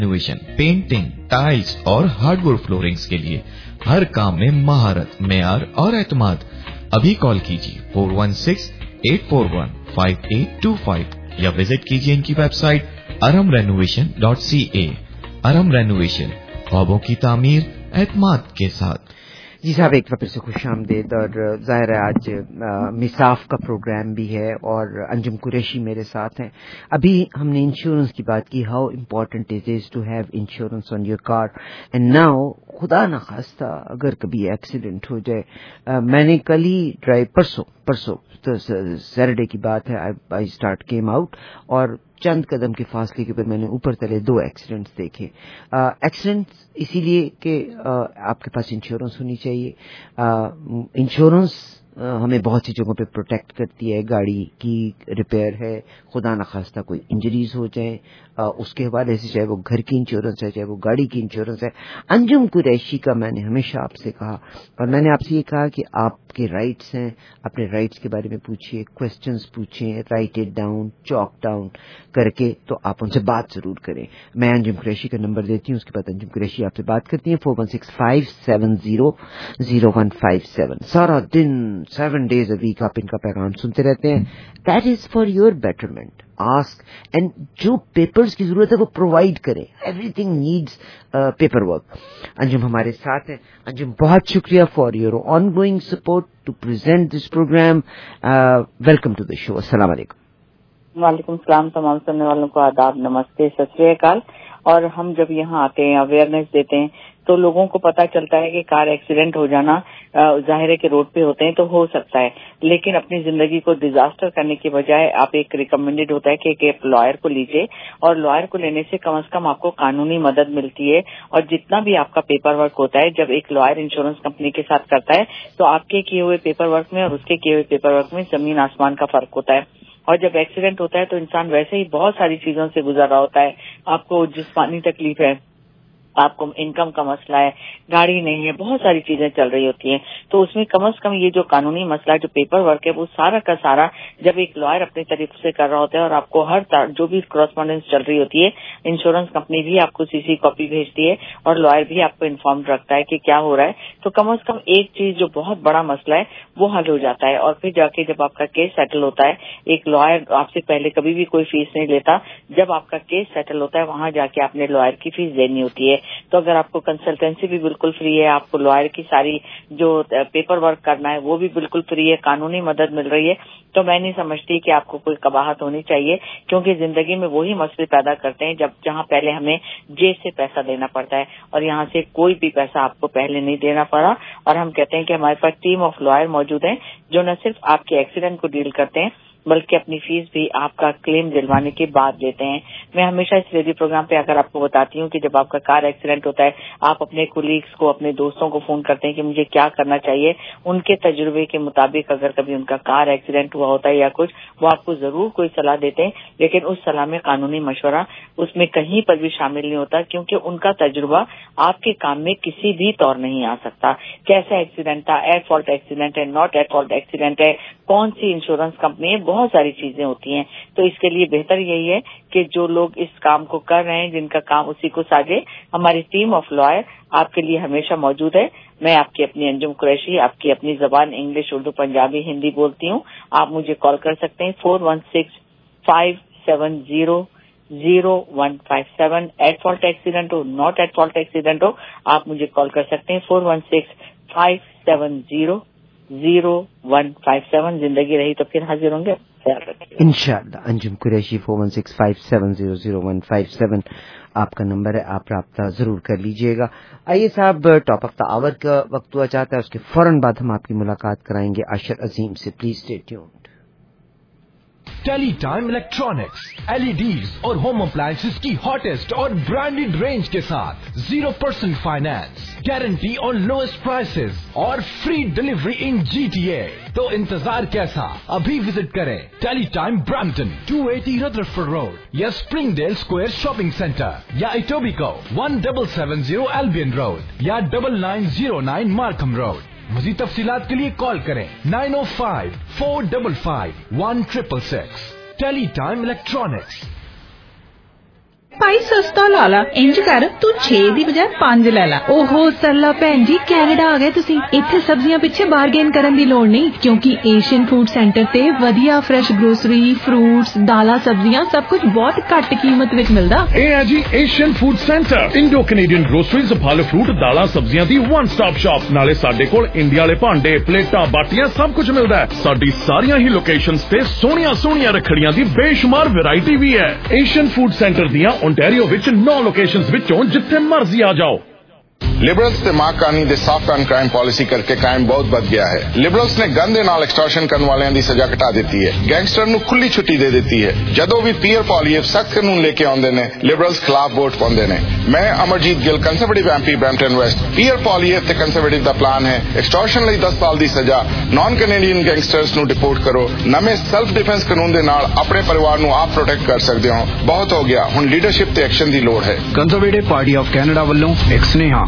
Renovation, painting, tiles और hardwood floorings के लिए हर काम में महारत, मेयार और एतमाद। अभी कॉल कीजिए 416-841-5825 या विजिट कीजिए इनकी वेबसाइट aramrenovation.ca। अरम रेनोवेशन, ख्वाबों की तामीर एतमाद के साथ। जी साहब, एक बार फिर से खुश आमदेद। और ज़ाहिर है आज मिसाफ का प्रोग्राम भी है और अंजुम कुरैशी मेरे साथ हैं। अभी हमने इंश्योरेंस की बात की, how important it is to have insurance on your car. And now खुदा न खास्ता अगर कभी एक्सीडेंट हो जाए, मैंने कल ही ड्राइव परसों तो सैटरडे की बात है, आई स्टार्ट केम आउट और चंद कदम के फासले के ऊपर मैंने ऊपर तले 2 एक्सीडेंट्स देखे। एक्सीडेंट्स इसीलिए कि आपके पास इंश्योरेंस होनी चाहिए। इंश्योरेंस हमें बहुत सी जगहों पे प्रोटेक्ट करती है। गाड़ी की रिपेयर है, खुदा न खास्ता कोई इंजरीज हो जाए, उसके हवाले से चाहे वो घर की इंश्योरेंस है चाहे वो गाड़ी की इंश्योरेंस है। अंजुम कुरैशी का मैंने हमेशा आपसे कहा और मैंने आपसे ये कहा कि आपके राइट्स हैं, अपने राइट्स के बारे में पूछिए, क्वेश्चंस पूछें, write it down, chalk down करके, तो आप उनसे बात जरूर करें। मैं अंजुम कुरैशी का नंबर देती हूँ, उसके बाद अंजुम कुरैशी आपसे बात करती हैं 416-570-0157। सारा दिन 7 days a week आप इनका पैगाम सुनते रहते हैं। That is for your betterment. Ask and जो पेपर्स की जरूरत है वो प्रोवाइड करें। Everything needs paper work. Anjum हमारे साथ हैं। अंजुम, बहुत शुक्रिया for your ongoing support to present this program. Welcome to the show. अस्सलाम वालेकुम। वालेकुम सलाम। तमाम सुनने वालों को आदाब, नमस्ते, सत श्री अकाल। और हम जब यहाँ आते हैं, अवेयरनेस देते हैं, तो लोगों को पता चलता है कि कार एक्सीडेंट हो जाना जाहिर है कि रोड पे होते हैं तो हो सकता है, लेकिन अपनी जिंदगी को डिजास्टर करने की बजाय आप एक रिकमेंडेड होता है कि एक लॉयर को लीजिए, और लॉयर को लेने से कम आपको कानूनी मदद मिलती है। और जितना भी आपका पेपर वर्क होता है, जब एक लॉयर इंश्योरेंस कंपनी के साथ करता है तो आपके किए हुए पेपर वर्क में और उसके किए हुए पेपर वर्क में जमीन आसमान का फर्क होता है। और जब एक्सीडेंट होता है तो इंसान वैसे ही बहुत सारी चीजों से गुजर रहा होता है। आपको जिस्मानी तकलीफ है, आपको इनकम का मसला है, गाड़ी नहीं है, बहुत सारी चीजें चल रही होती हैं। तो उसमें कम से कम ये जो कानूनी मसला, जो पेपर वर्क है, वो सारा का सारा जब एक लॉयर अपनी तरफ से कर रहा होता है और आपको हर जो भी करस्पॉन्डेंस चल रही होती है, इंश्योरेंस कंपनी भी आपको सीसी कॉपी भेजती है और लॉयर भी आपको इन्फॉर्म रखता है कि क्या हो रहा है। तो कम से कम एक चीज जो बहुत बड़ा मसला है वो हल हो जाता है। और फिर जाके जब आपका केस सेटल होता है, एक लॉयर आपसे पहले कभी भी कोई फीस नहीं लेता। जब आपका केस सेटल होता है वहां जाके आपने लॉयर की फीस देनी होती है। तो अगर आपको कंसल्टेंसी भी बिल्कुल फ्री है, आपको लॉयर की सारी जो पेपर वर्क करना है वो भी बिल्कुल फ्री है, कानूनी मदद मिल रही है, तो मैं नहीं समझती कि आपको कोई कबाहत होनी चाहिए। क्योंकि जिंदगी में वही मसले पैदा करते हैं जहां पहले हमें जेब से पैसा देना पड़ता है, और यहाँ से कोई भी पैसा आपको पहले नहीं देना पड़ा। और हम कहते हैं कि हमारे पास टीम ऑफ लॉयर मौजूद है जो न सिर्फ आपके एक्सीडेंट को डील करते हैं बल्कि अपनी फीस भी आपका क्लेम दिलवाने के बाद देते हैं। मैं हमेशा इस रेडियो प्रोग्राम पे आकर आपको बताती हूँ कि जब आपका कार एक्सीडेंट होता है, आप अपने कोलीग्स को, अपने दोस्तों को फोन करते हैं कि मुझे क्या करना चाहिए। उनके तजुर्बे के मुताबिक अगर कभी उनका कार एक्सीडेंट हुआ होता है या कुछ, वो आपको जरूर कोई सलाह देते हैं, लेकिन उस सलाह में कानूनी मशवरा उसमें कहीं पर भी शामिल नहीं होता, क्योंकि उनका तजुर्बा आपके काम में किसी भी तौर नहीं आ सकता। कैसा एक्सीडेंट था, एट फॉल्ट एक्सीडेंट है, नॉट एट फॉल्ट एक्सीडेंट है, कौन सी इंश्योरेंस कंपनी है, बहुत सारी चीजें होती हैं। तो इसके लिए बेहतर यही है कि जो लोग इस काम को कर रहे हैं, जिनका काम उसी को साजे, हमारी टीम ऑफ लॉयर आपके लिए हमेशा मौजूद है। मैं आपकी अपनी अंजुम कुरैशी, आपकी अपनी जबान इंग्लिश, उर्दू, पंजाबी, हिंदी बोलती हूँ। आप मुझे कॉल कर सकते हैं 416-570-0157। एट फॉल्ट एक्सीडेंट हो, नॉट एट फॉल्ट एक्सीडेंट हो, आप मुझे कॉल कर सकते हैं 416-570-0157। जिंदगी रही तो फिर हाजिर होंगे इंशाअल्लाह। अंजुम कुरैशी 416-570-0157 आपका नंबर है, आप राब्ता जरूर कर लीजिएगा। आइए साहब, टॉप ऑफ द आवर का वक्त हुआ चाहता है, उसके फौरन बाद हम आपकी मुलाकात कराएंगे आशर अजीम से। Please stay tuned. Teletime electronics, LEDs और होम अप्लायंसेस की हॉटेस्ट और ब्रांडेड रेंज के साथ 0% फाइनेंस, गारंटी और लोएस्ट प्राइसेस और फ्री डिलीवरी इन GTA। तो इंतजार कैसा, अभी विजिट करें टेलीटाइम ब्रैम्पटन 280 रदरफोर्ड रोड या स्प्रिंगडेल स्क्वायर शॉपिंग सेंटर, या इटोबिको 1770 एल्बियन रोड या 9909 मार्कम रोड। मज़ीद तफसीलात के लिए कॉल करें 905-455-1666। Teletime electronics. भाई सस्ता ला ला, इंज कर तू 6 ਦੀ ਬਜਾਏ 5 ਲੈ ਲਾ। ओहो सरला भैन जी कैनेडा आ गए तुसी। इत्थे सब्जियां पिछे बारगेन करन दी लोड़ नहीं, क्योंकि एशियन फूड सेंटर ते वधिया फ्रेश ग्रोसरी, फ्रूट्स, दालां, सब्जियां सब कुछ बहुत घट कीमत विच मिलदा। ਇਹ ਹੈ ਜੀ Asian food centre, Indo Canadian groceries, ਫਲ ਫਰੂਟ, ਦਾਲਾਂ, ਸਬਜ਼ੀਆਂ ਦੀ ਵਨ ਸਟਾਪ ਸ਼ਾਪ। ਨਾਲੇ ਸਾਡੇ ਕੋਲ ਇੰਡੀਆ ਵਾਲੇ ਭਾਂਡੇ, ਪਲੇਟਾਂ, ਬਾਟੀਆਂ ਸਭ ਕੁਝ ਮਿਲਦਾ ਹੈ। ਸਾਡੀ ਸਾਰੀਆਂ ਹੀ ਲੋਕੇਸ਼ਨਸ ਤੇ ਸੋਹਣੀਆਂ ਰੱਖੜੀਆਂ ਦੀ ਬੇਸ਼ੁਮਾਰ ਵੈਰਾਈਟੀ ਵੀ ਹੈ। ਏਸ਼ੀਅਨ ਫੂਡ ਸੈਂਟਰ ਦੀਆਂ ਓਨਟਾਰੀਓ ਵਿੱਚ 9 ਲੋਕੇਸ਼ਨਸ ਵਿੱਚੋਂ ਜਿੱਥੇ ਮਰਜ਼ੀ ਆ ਜਾਓ। लिबरल्स ते मां कानी दे सॉफ्ट ऑन क्राइम पॉलिसी करके क्राइम बहुत बढ़ गया है। लिबरल्स ने गन दे नाल एक्सटॉर्शन करने वालियां दी सजा घटा दी है, गैंगस्टर नूं खुली छुट्टी दे दी है। जदों भी पीयर पॉलीएफ सख्त कानून लेके आउंदे ने, लिबरल्स खिलाफ वोट पाउंदे ने। मैं Amarjit Gill Conservative MP Brampton West. Pierre Poilievre ते कंजरवेटिव दा प्लान है एक्सटॉर्शन लई 10 साल दी सजा, नॉन कैनेडियन गैंगस्टर्स नूं डिपोर्ट करो। नਵੇਂ सेल्फ डिफेंस कानून दे नाल अपने परिवार नूं आप प्रोटेक्ट कर सकदे हो। बहुत हो गया, हुण लीडरशिप ते एक्शन दी लोड़ है। कंजरवेटिव पार्टी ऑफ कैनेडा ਵੱਲੋਂ ਇੱਕ ਸੁਨੇਹਾ।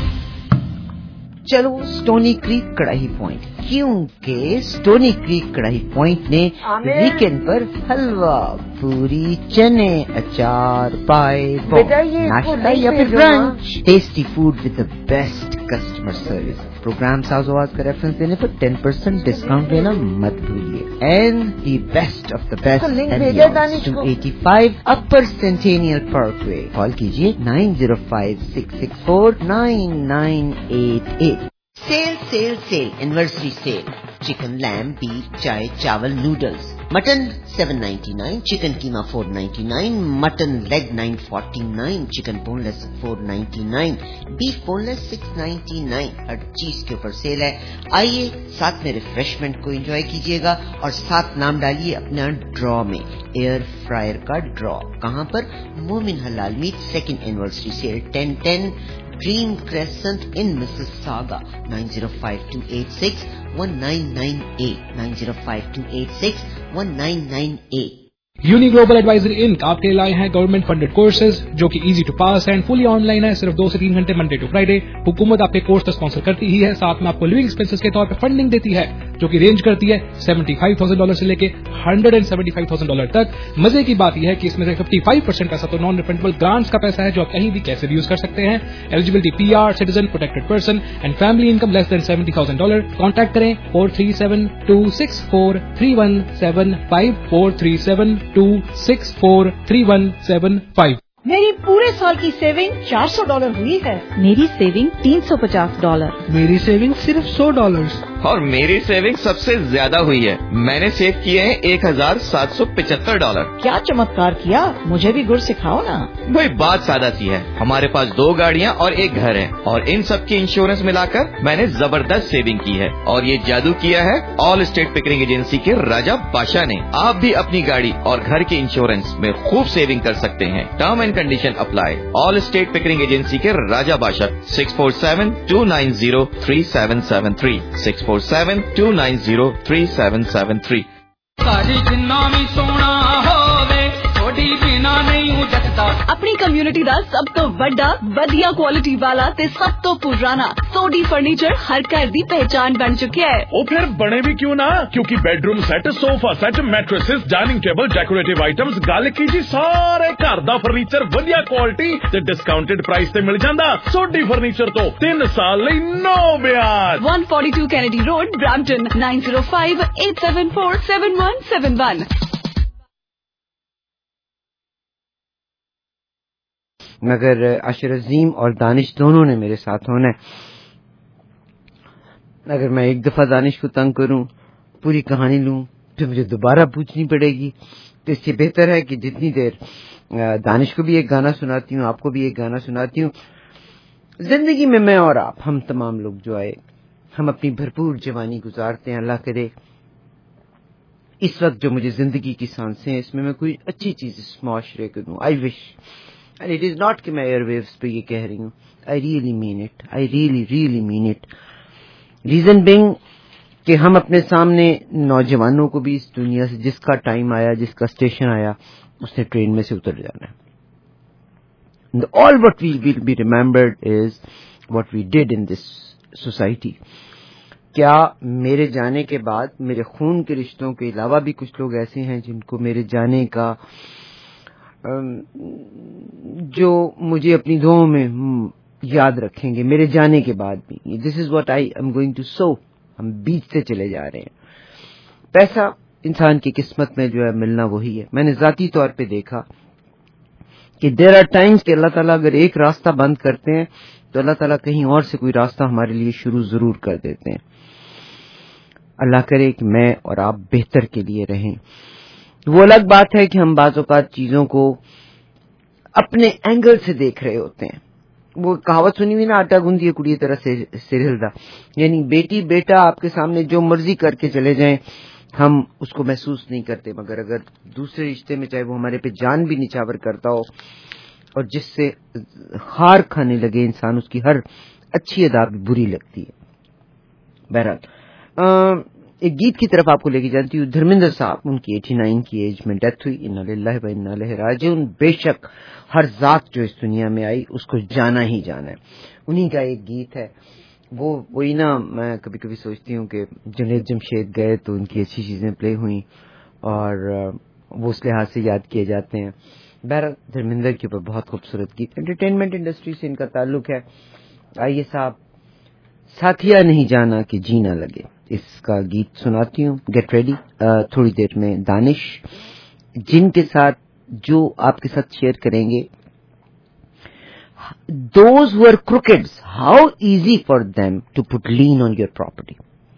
चलो स्टोनी क्रीक कड़ाही पॉइंट, क्योंकि स्टोनी क्रीक कड़ाही पॉइंट ने वीकेंड पर हलवा, पूरी, चने, अचार, पाए, नाश्ता या फिर brunch, tasty food with the best customer service. Program साज़ोवाज का रेफरेंस देने पर 10% डिस्काउंट लेना मत भूलिए। And the best of the best 285 upper Centennial Parkway. Call कीजिए 9056649988। Sale anniversary sale. Chicken, lamb, beef, चाय, चावल, नूडल्स। मटन 799, चिकन कीमा 499, mutton leg 949, chicken boneless 499, beef boneless 699। हर चीज के ऊपर सेल है। आइए साथ में रिफ्रेशमेंट को एंजॉय कीजिएगा और साथ नाम डालिए अपना ड्रॉ में, एयर फ्रायर का ड्रॉ। कहां पर? Momin Halal meat second anniversary sale 1010 Dream Crescent in Mississauga। 9052861998 9052861998। Uni global advisory Inc आपके लिए लाए हैं गवर्नमेंट फंडेड कोर्सेज जो कि easy to pass and fully online है। सिर्फ 2 से 3 घंटे मंडे टू फ्राइडे। हुकूमत आपके कोर्स तो स्पॉन्सर करती ही है, साथ में आपको लिविंग एक्सपेंसेस के तौर पर फंडिंग देती है, जो कि रेंज करती है $75,000 से लेके $175,000 तक। मजे की बात यह है कि इसमें से 55% पैसा तो नॉन रिफंडेबल ग्रांट्स का पैसा है, जो आप कहीं भी कैसे भी यूज कर सकते हैं। Eligibility PR, citizen, protected person and family income less than $70,000। Contact करें 437-264-3175 437-264-3175। मेरी पूरे साल की सेविंग $400 हुई है। मेरी सेविंग $350। मेरी सेविंग सिर्फ $100। और मेरी सेविंग सबसे ज्यादा हुई है, मैंने सेव किए हैं $1,775। क्या चमत्कार किया, मुझे भी गुर सिखाओ ना। भाई बात सादा सी है, हमारे पास 2 गाड़ियाँ और 1 घर है, और इन सब की इंश्योरेंस मिलाकर मैंने जबरदस्त सेविंग की है। और ये जादू किया है ऑल स्टेट पिकरिंग एजेंसी के राजा बादशाह ने। आप भी अपनी गाड़ी और घर के इंश्योरेंस में खूब सेविंग कर सकते हैं। Term and condition apply. Allstate Pickering agency के राजा बादशाह 647-290-3773 647-290-3773। अपनी कम्युनिटी दा सब तो बड़ा वधिया क्वालिटी वाला ते सब तो पुराना सोडी फर्नीचर हर घर दी पहचान बन चुका है। ਉਹ ਫਿਰ ਬਣੇ ਵੀ ਕਿਉਂ ਨਾ, ਕਿਉਂਕਿ bedroom set, sofa set, mattresses, dining table, decorative items, ਗੱਲ ਕੀਤੀ ਸਾਰੇ ਘਰ ਦਾ ਫਰਨੀਚਰ ਵਧੀਆ ਕੁਆਲਿਟੀ ਤੇ ਡਿਸਕਾਊਂਟਡ ਪ੍ਰਾਈਸ ਤੇ ਮਿਲ ਜਾਂਦਾ। ਸੋਡੀ ਫਰਨੀਚਰ ਤੋਂ 3 ਸਾਲ ਲਈ ਨੋ ਵਿਆਜ। 142 Kennedy Road, Brampton 9058747171। मगर अशर अजीम और दानिश दोनों ने मेरे साथ होना है। अगर मैं एक दफा दानिश को तंग करूं, पूरी कहानी लूं, तो मुझे दोबारा पूछनी पड़ेगी। तो इससे बेहतर है कि जितनी देर दानिश को भी एक गाना सुनाती हूं, आपको भी एक गाना सुनाती हूं। जिंदगी में मैं और आप, हम तमाम लोग जो आए, हम अपनी भरपूर जवानी गुजारते हैं। अल्लाह करे इस वक्त जो मुझे जिंदगी की सांसें हैं, इसमें मैं कोई अच्छी चीज इस माशरे को दूं। I wish, and it is not कि मैं एयरवेव्स पे ये कह रही हूँ, I really mean it, I really mean it. Reason being कि हम अपने सामने नौजवानों को भी इस दुनिया से जिसका टाइम आया, जिसका स्टेशन आया, उसने ट्रेन में से उतर जाना है। All what we will be remembered is what we did in this society. क्या मेरे जाने के बाद मेरे खून के रिश्तों के अलावा भी कुछ लोग ऐसे हैं जिनको मेरे जाने का جو مجھے اپنی دعاؤں میں یاد رکھیں گے میرے جانے کے بعد بھی. This is what I am going to sow. ہم بیچتے چلے جا رہے ہیں. پیسہ انسان کی قسمت میں جو ہے ملنا وہی ہے. میں نے ذاتی طور پہ دیکھا کہ دیر آر ٹائمز کہ اللہ تعالیٰ اگر ایک راستہ بند کرتے ہیں تو اللہ تعالیٰ کہیں اور سے کوئی راستہ ہمارے لیے شروع ضرور کر دیتے ہیں. اللہ کرے کہ میں اور آپ بہتر کے لیے رہیں. وہ الگ بات ہے کہ ہم بعض اوقات چیزوں کو اپنے اینگل سے دیکھ رہے ہوتے ہیں. وہ کہاوت سنی ہوئی نا, آٹا گوندی ہے کڑی طرح سے سر ہلدا, یعنی بیٹی بیٹا آپ کے سامنے جو مرضی کر کے چلے جائیں ہم اس کو محسوس نہیں کرتے, مگر اگر دوسرے رشتے میں چاہے وہ ہمارے پہ جان بھی نچھاور کرتا ہو اور جس سے خار کھانے لگے انسان, اس کی ہر اچھی ادا بھی بری لگتی ہے. بہرحال ایک گیت کی طرف آپ کو لے کے جانتی ہوں. دھرمیندر صاحب, ان کی 89 کی ایج میں ڈیتھ ہوئی. انا للہ و انا الیہ راجعون. بے شک ہر ذات جو اس دنیا میں آئی اس کو جانا ہی جانا ہے. انہی کا ایک گیت ہے وہی نا. میں کبھی کبھی سوچتی ہوں کہ جنید جمشید گئے تو ان کی اچھی چیزیں پلے ہوئیں اور وہ اس لحاظ سے یاد کیے جاتے ہیں. بہرحال دھرمیندر کے اوپر بہت خوبصورت گیت. انٹرٹینمنٹ انڈسٹری سے ان کا تعلق ہے. آئیے صاحب, ساتھیا نہیں جانا کہ جی نہ لگے, اس کا گیت سناتی ہوں. Get ready. تھوڑی دیر میں دانش جن کے ساتھ جو آپ کے ساتھ شیئر کریں گے. Those who are crookeds, how easy for them to put lien on your property.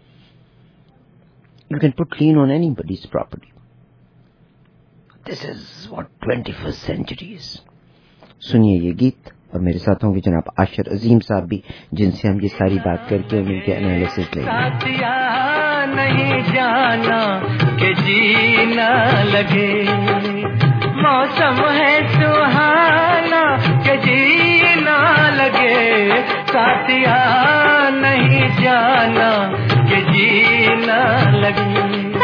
You can put lien on anybody's property. This is what 21st century is. سنیے یہ گیت, اور میرے ساتھ ہوں گے جناب عاشر عظیم صاحب بھی, جن سے ہم یہ ساری بات کر کے ان کے انالیسس لیں گے. نہیں جانا کہ جی نہ لگے, موسم ہے سہانا کہ جی نہ لگے, ساتھیا نہیں جانا کہ جی نہ لگے.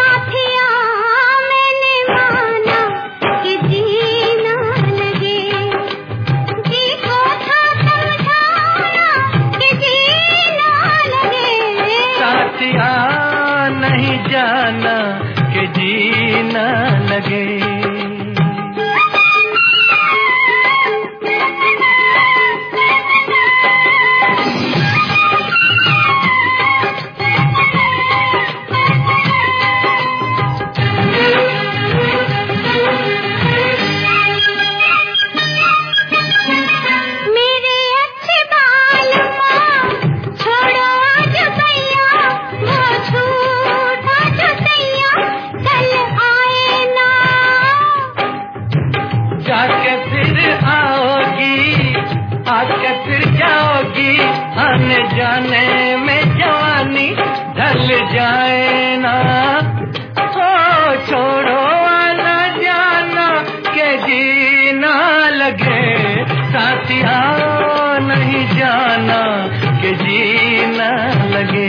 نہیں جانا کہ جی نہ لگے. جانے میں جوانی ڈھل جائے نا, چھوڑو والا جانا کہ جی نہ لگے, ساتھیا نہیں جانا کہ جی نہ لگے.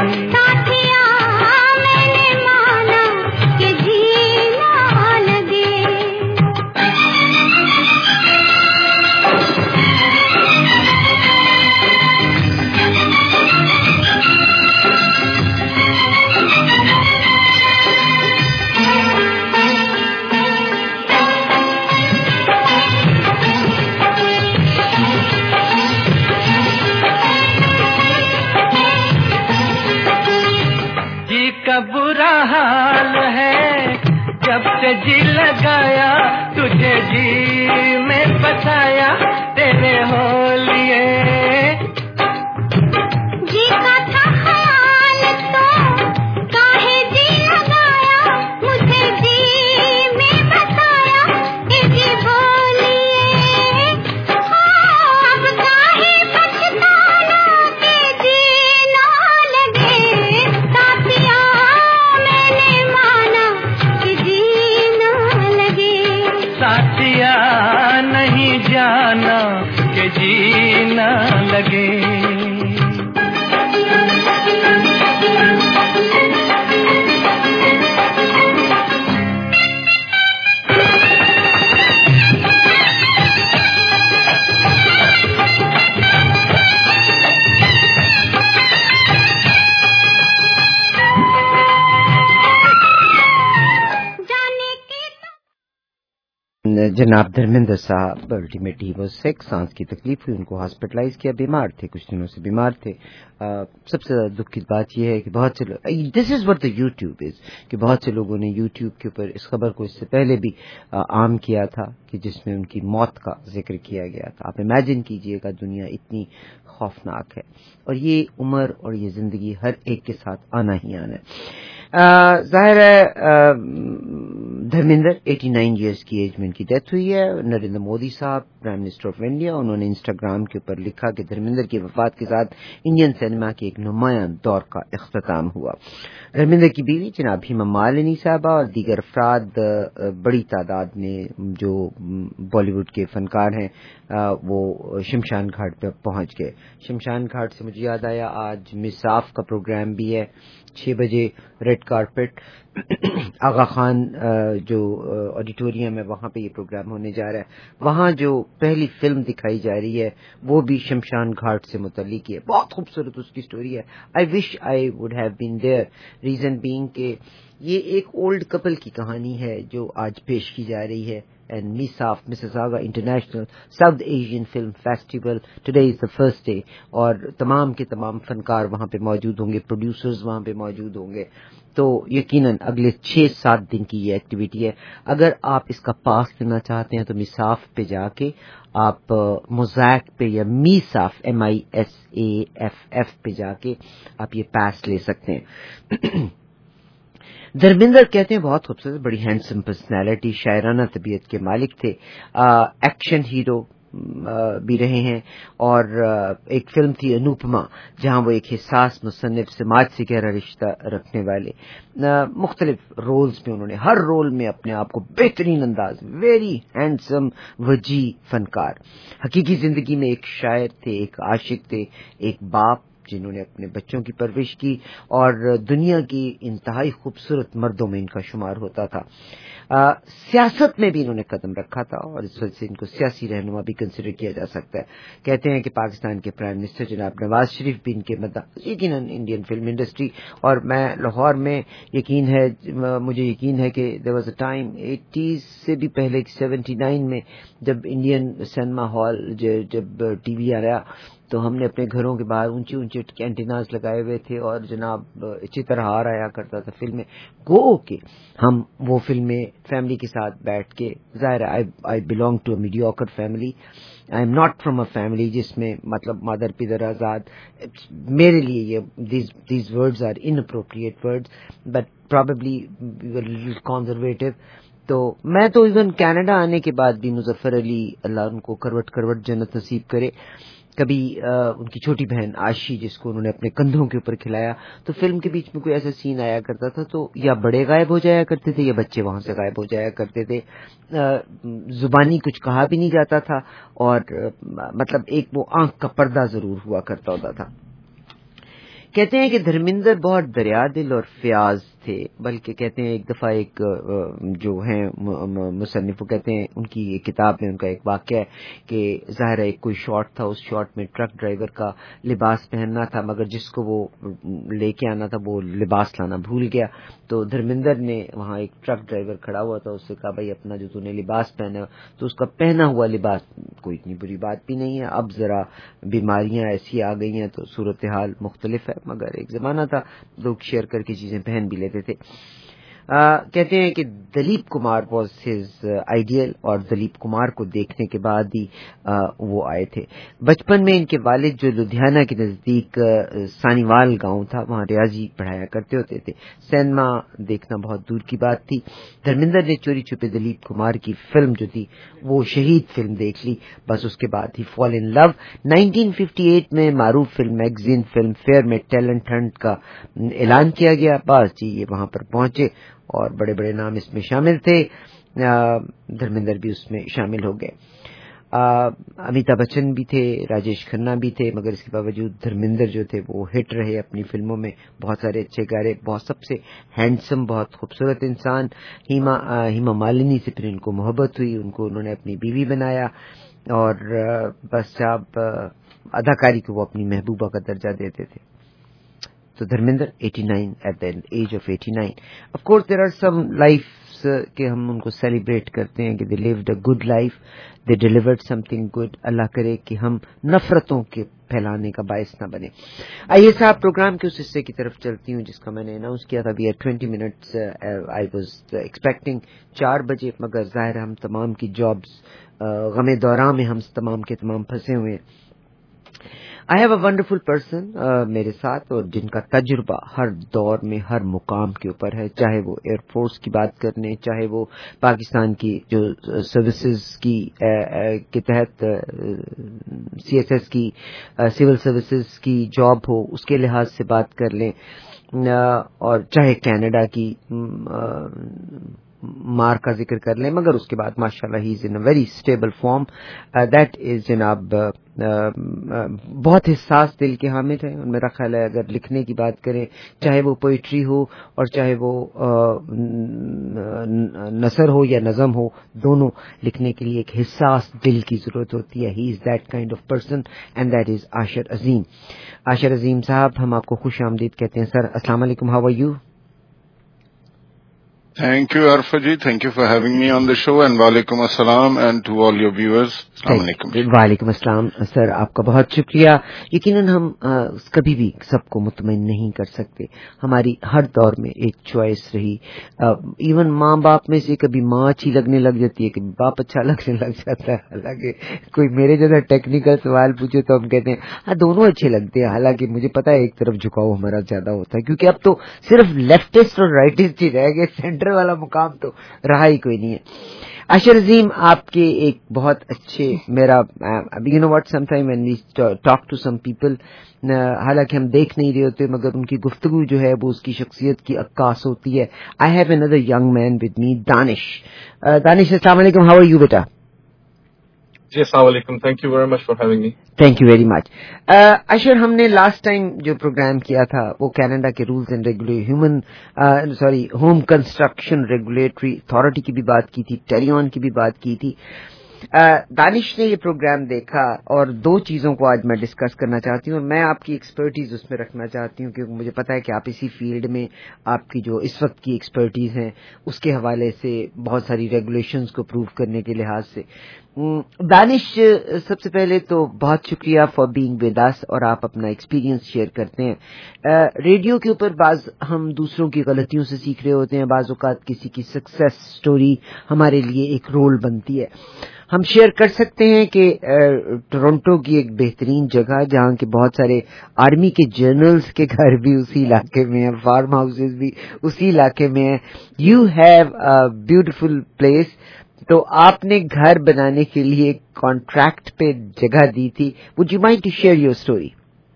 برا حال ہے جب سے جی لگایا, تجھے جی میں بتایا تیرے ہو لیے. جی کا تھا خیال تو کاہے جی لگایا, مجھے جی میں بتایا جی بولیے. اب کاہے پچھتانا کہ جی نہ لگے, ساتھیا ساتھیا نہیں جانا کہ جی نہ لگے. जनाब धर्मेंद्र साहब अल्टीमेटली वो सिक, सांस की तकलीफ हुई, उनको हॉस्पिटलाइज किया, बीमार थे, कुछ दिनों से बीमार थे। सबसे ज्यादा दुख की बात यह है कि बहुत से लोग, this is what the YouTube is, कि बहुत से लोगों ने यूट्यूब के ऊपर इस खबर को इससे पहले भी आम किया था कि जिसमें उनकी मौत का जिक्र किया गया था। आप इमेजिन कीजिएगा, दुनिया इतनी खौफनाक है और ये उम्र और ये जिंदगी हर एक के साथ आना ही आना है। जाहिर है धर्मेंद्र 89 इयर्स की एज में इनकी डेथ हुई है। नरेंद्र मोदी साहब प्राइम मिनिस्टर ऑफ इंडिया, उन्होंने इंस्टाग्राम के ऊपर लिखा कि धर्मेंद्र की वफात के साथ इंडियन सिनेमा के एक नुमायां दौर का इख्तिताम हुआ। धर्मेंद्र की बीवी जनाब हेमा मालिनी साहबा और दीगर अफराद बड़ी तादाद में जो बॉलीवुड के फनकार हैं वो शमशान घाट पर पहुंच गए। शमशान घाट से मुझे याद आया, आज मिसाफ का प्रोग्राम भी है 6 बजे, रेड कारपेट आगा खान जो ऑडिटोरियम है वहां पे ये प्रोग्राम होने जा रहा है। वहां जो पहली फिल्म दिखाई जा रही है वो भी शमशान घाट से मुतल्लिक है। बहुत खूबसूरत उसकी स्टोरी है। I wish I would have been there, reason being के ये एक ओल्ड कपल की कहानी है जो आज पेश की जा रही है। And MISAF, Mississauga International South Asian Film Festival, today is the first day, और तमाम के तमाम फनकार वहाँ पे मौजूद होंगे, प्रोड्यूसर्स वहाँ पे मौजूद होंगे। तो यकीनन अगले 6-7 दिन की ये एक्टिविटी है। अगर आप इसका पास लेना चाहते हैं तो मिसाफ पे जाके आप मोज़ैक पे या MISAF MISAFF पे जाके आप ये पास ले सकते हैं। धर्मेंद्र कहते हैं बहुत खूबसूरत, बड़ी हैंडसम पर्सनैलिटी, शायराना तबीयत के मालिक थे, एक्शन हीरो भी रहे हैं। और एक फिल्म थी अनुपमा जहां वो एक हिस्सास मुसन्निफ, समाज से गहरा रिश्ता रखने वाले, मुख्तलिफ रोल्स में उन्होंने हर रोल में अपने आप को बेहतरीन अंदाज, वेरी हैंडसम वजी फनकार, हकीकी जिंदगी में एक शायर थे, एक आशिक थे, एक बाप जिन्होंने अपने बच्चों की परवरिश की, और दुनिया की इंतहाई खूबसूरत मर्दों में इनका शुमार होता था। सियासत में भी इन्होंने कदम रखा था और इस वजह से इनको सियासी रहनुमा भी कंसिडर किया जा सकता है। कहते हैं कि पाकिस्तान के प्राइम मिनिस्टर जनाब नवाज शरीफ भी इनके मदद, यकीनन इंडियन फिल्म इंडस्ट्री, और मैं लाहौर में मुझे यकीन है कि there was a time 80s से भी पहले 79 में जब इंडियन सिनेमा हॉल जब टीवी आया तो हमने अपने घरों के बाहर ऊंचे ऊंचे एंटीनाज लगाए हुए थे और जनाब चित्रहार आया करता था फिल्में, गो के हम वो फिल्में फैमिली के साथ बैठ के, ज़ाहिर है I belong to a mediocre family, I am not from a family जिसमें मतलब मदर पिदर आजाद, मेरे लिए ये these words are inappropriate words but probably we were little conservative. तो मैं तो इवन कनाडा आने के बाद भी मुजफ्फर अली, अल्लाह उनको करवट जन्नत नसीब करे, कभी उनकी छोटी बहन आशी जिसको उन्होंने अपने कंधों के ऊपर खिलाया, तो फिल्म के बीच में कोई ऐसा सीन आया करता था तो या बड़े गायब हो जाया करते थे या बच्चे वहां से गायब हो जाया करते थे, जुबानी कुछ कहा भी नहीं जाता था और मतलब एक वो आंख का पर्दा जरूर हुआ करता होता था। कहते हैं कि धर्मेंद्र बहुत दरिया दिल और फयाज थे, बल्कि कहते हैं एक दफा एक जो हैं मुसन्निफ कहते हैं उनकी एक किताब में उनका एक वाक़या है कि ज़ाहिर है एक कोई शॉट था, उस शॉट में ट्रक ड्राइवर का लिबास पहनना था मगर जिसको वो लेके आना था वो लिबास लाना भूल गया। तो धर्मेंद्र ने वहाँ एक ट्रक ड्राइवर खड़ा हुआ था, उससे कहा भाई अपना जो तूने लिबास पहना, तो उसका पहना हुआ लिबास कोई इतनी बुरी बात भी नहीं है, अब जरा बीमारियां ऐसी आ गई हैं तो सूरत हाल मुख्तलिफ है, मगर एक जमाना था लोग शेयर करके चीजें पहन भी लेते थे। कहते हैं कि Dilip Kumar was his ideal और दिलीप कुमार को देखने के बाद ही वो आए थे। बचपन में इनके वालिद जो लुधियाना के नजदीक सानीवाल गांव था वहां रियाजी पढ़ाया करते होते थे, सिनेमा देखना बहुत दूर की बात थी। धर्मेंद्र ने चोरी छुपे दिलीप कुमार की फिल्म जो थी वो शहीद फिल्म देख ली, बस उसके बाद ही फॉल इन लव। 1958 में मारूफ फिल्म मैगजीन फिल्म फेयर में टैलेंट हंट का ऐलान किया गया, बस जी ये वहां पर पहुंचे और बड़े बड़े नाम इसमें शामिल थे, धर्मेंद्र भी उसमें शामिल हो गए। अमिताभ बच्चन भी थे, राजेश खन्ना भी थे, मगर इसके बावजूद धर्मेंद्र जो थे वो हिट रहे अपनी फिल्मों में, बहुत सारे अच्छे गाने, बहुत सबसे हैंडसम बहुत खूबसूरत इंसान। हेमा मालिनी से फिर इनको मोहब्बत हुई, उनको उन्होंने अपनी बीवी बनाया और बस अब अदाकारी को वो अपनी महबूबा का दर्जा देते थे। So Dharminder, 89 at the age of 89. Of course, there are some lives کہ ہم ان کو سیلیبریٹ کرتے ہیں کہ they lived a good life, they delivered something good. اللہ کرے کہ ہم نفرتوں کے پھیلانے کا باعث نہ بنے. آئیے صاحب پروگرام کے اس حصے کی طرف چلتی ہوں جس کا میں نے اناؤنس کیا تھا. We had 20 minutes. I was expecting 4 بجے, مگر ظاہر ہم تمام کی جابس غم دوران میں ہم تمام کے تمام پھنسے ہوئے ہیں. I have a wonderful person میرے ساتھ, اور جن کا تجربہ ہر دور میں ہر مقام کے اوپر ہے, چاہے وہ ایئر فورس کی بات کرنے, چاہے وہ پاکستان کی جو سروسز کی کے تحت CSS کی سول سروسز کی جاب ہو اس کے لحاظ سے بات کر لیں, اور چاہے کینیڈا کی مار کا ذکر کر لیں, مگر اس کے بعد ماشاءاللہ he is in a very stable form. That is جناب بہت حساس دل کے حامد ہیں, اور میرا خیال ہے اگر لکھنے کی بات کریں, چاہے وہ پوئٹری ہو اور چاہے وہ نثر ہو یا نظم ہو, دونوں لکھنے کے لیے ایک حساس دل کی ضرورت ہوتی ہے. He is that kind of person and that is Ashar Azeem. Ashar Azeem صاحب, ہم آپ کو خوش آمدید کہتے ہیں. سر السلام علیکم, how are you? Thank you, Arfa ji. Thank you for having me on the show, and walaikum assalam and to all your viewers. Assalamu alaikum. وعلیکم السلام. سر آپ کا بہت شکریہ. یقیناً ہم کبھی بھی سب کو مطمئن نہیں کر سکتے. ہماری ہر دور میں ایک چوائس رہی. ایون ماں باپ میں سے کبھی ماں اچھی لگنے لگ جاتی ہے, کبھی باپ اچھا لگنے لگ جاتا ہے. حالانکہ کوئی میرے جیسا ٹیکنیکل سوال پوچھے تو ہم کہتے ہیں ہاں دونوں اچھے لگتے ہیں, حالانکہ مجھے پتا ہے ایک طرف جھکاؤ ہمارا زیادہ ہوتا ہے, کیونکہ اب تو صرف لیفٹسٹ اور رائٹسٹ ہی رہ گئے, سینٹر والا مقام تو رہا ہی کوئی نہیں ہے. عاشر عظیم, آپ کے ایک بہت اچھے میرا you know what sometime when we talk to some people, حالانکہ ہم دیکھ نہیں رہے ہوتے مگر ان کی گفتگو جو ہے وہ اس کی شخصیت کی عکاس ہوتی ہے. آئی ہیو اندر young man with me, Danish. Danish السلام علیکم, ہاؤ آر یو بیٹا؟ جی السلام علیکم, thank you very much for having me. Thank you very much. Ashar, ہم نے لاسٹ ٹائم جو پروگرام کیا تھا وہ کینیڈا کے rules and home construction regulatory authority کی بھی بات کی تھی, ٹیلیون کی بھی بات کی تھی. دانش نے یہ پروگرام دیکھا اور 2 چیزوں کو آج میں ڈسکس کرنا چاہتی ہوں, اور میں آپ کی ایکسپرٹیز اس میں رکھنا چاہتی ہوں کیونکہ مجھے پتا ہے کہ آپ اسی فیلڈ میں آپ کی جو اس وقت کی ایکسپرٹیز ہیں اس کے حوالے سے بہت ساری ریگولیشنز کو پروو کرنے کے لحاظ سے. دانش, سب سے پہلے تو بہت شکریہ فار بینگ ود اس, اور آپ اپنا ایکسپیرینس شیئر کرتے ہیں. ریڈیو کے اوپر بعض ہم دوسروں کی غلطیوں سے سیکھ رہے ہوتے ہیں, بعض اوقات کسی کی سکسیس سٹوری ہمارے لیے ایک رول بنتی ہے. ہم شیئر کر سکتے ہیں کہ ٹورنٹو کی ایک بہترین جگہ جہاں کے بہت سارے آرمی کے جنرلز کے گھر بھی اسی علاقے میں ہیں, فارم ہاؤسز بھی اسی علاقے میں ہیں. You have a beautiful place. تو آپ نے گھر بنانے کے لیے کانٹریکٹ پہ جگہ دی تھی. Would you mind to share your story?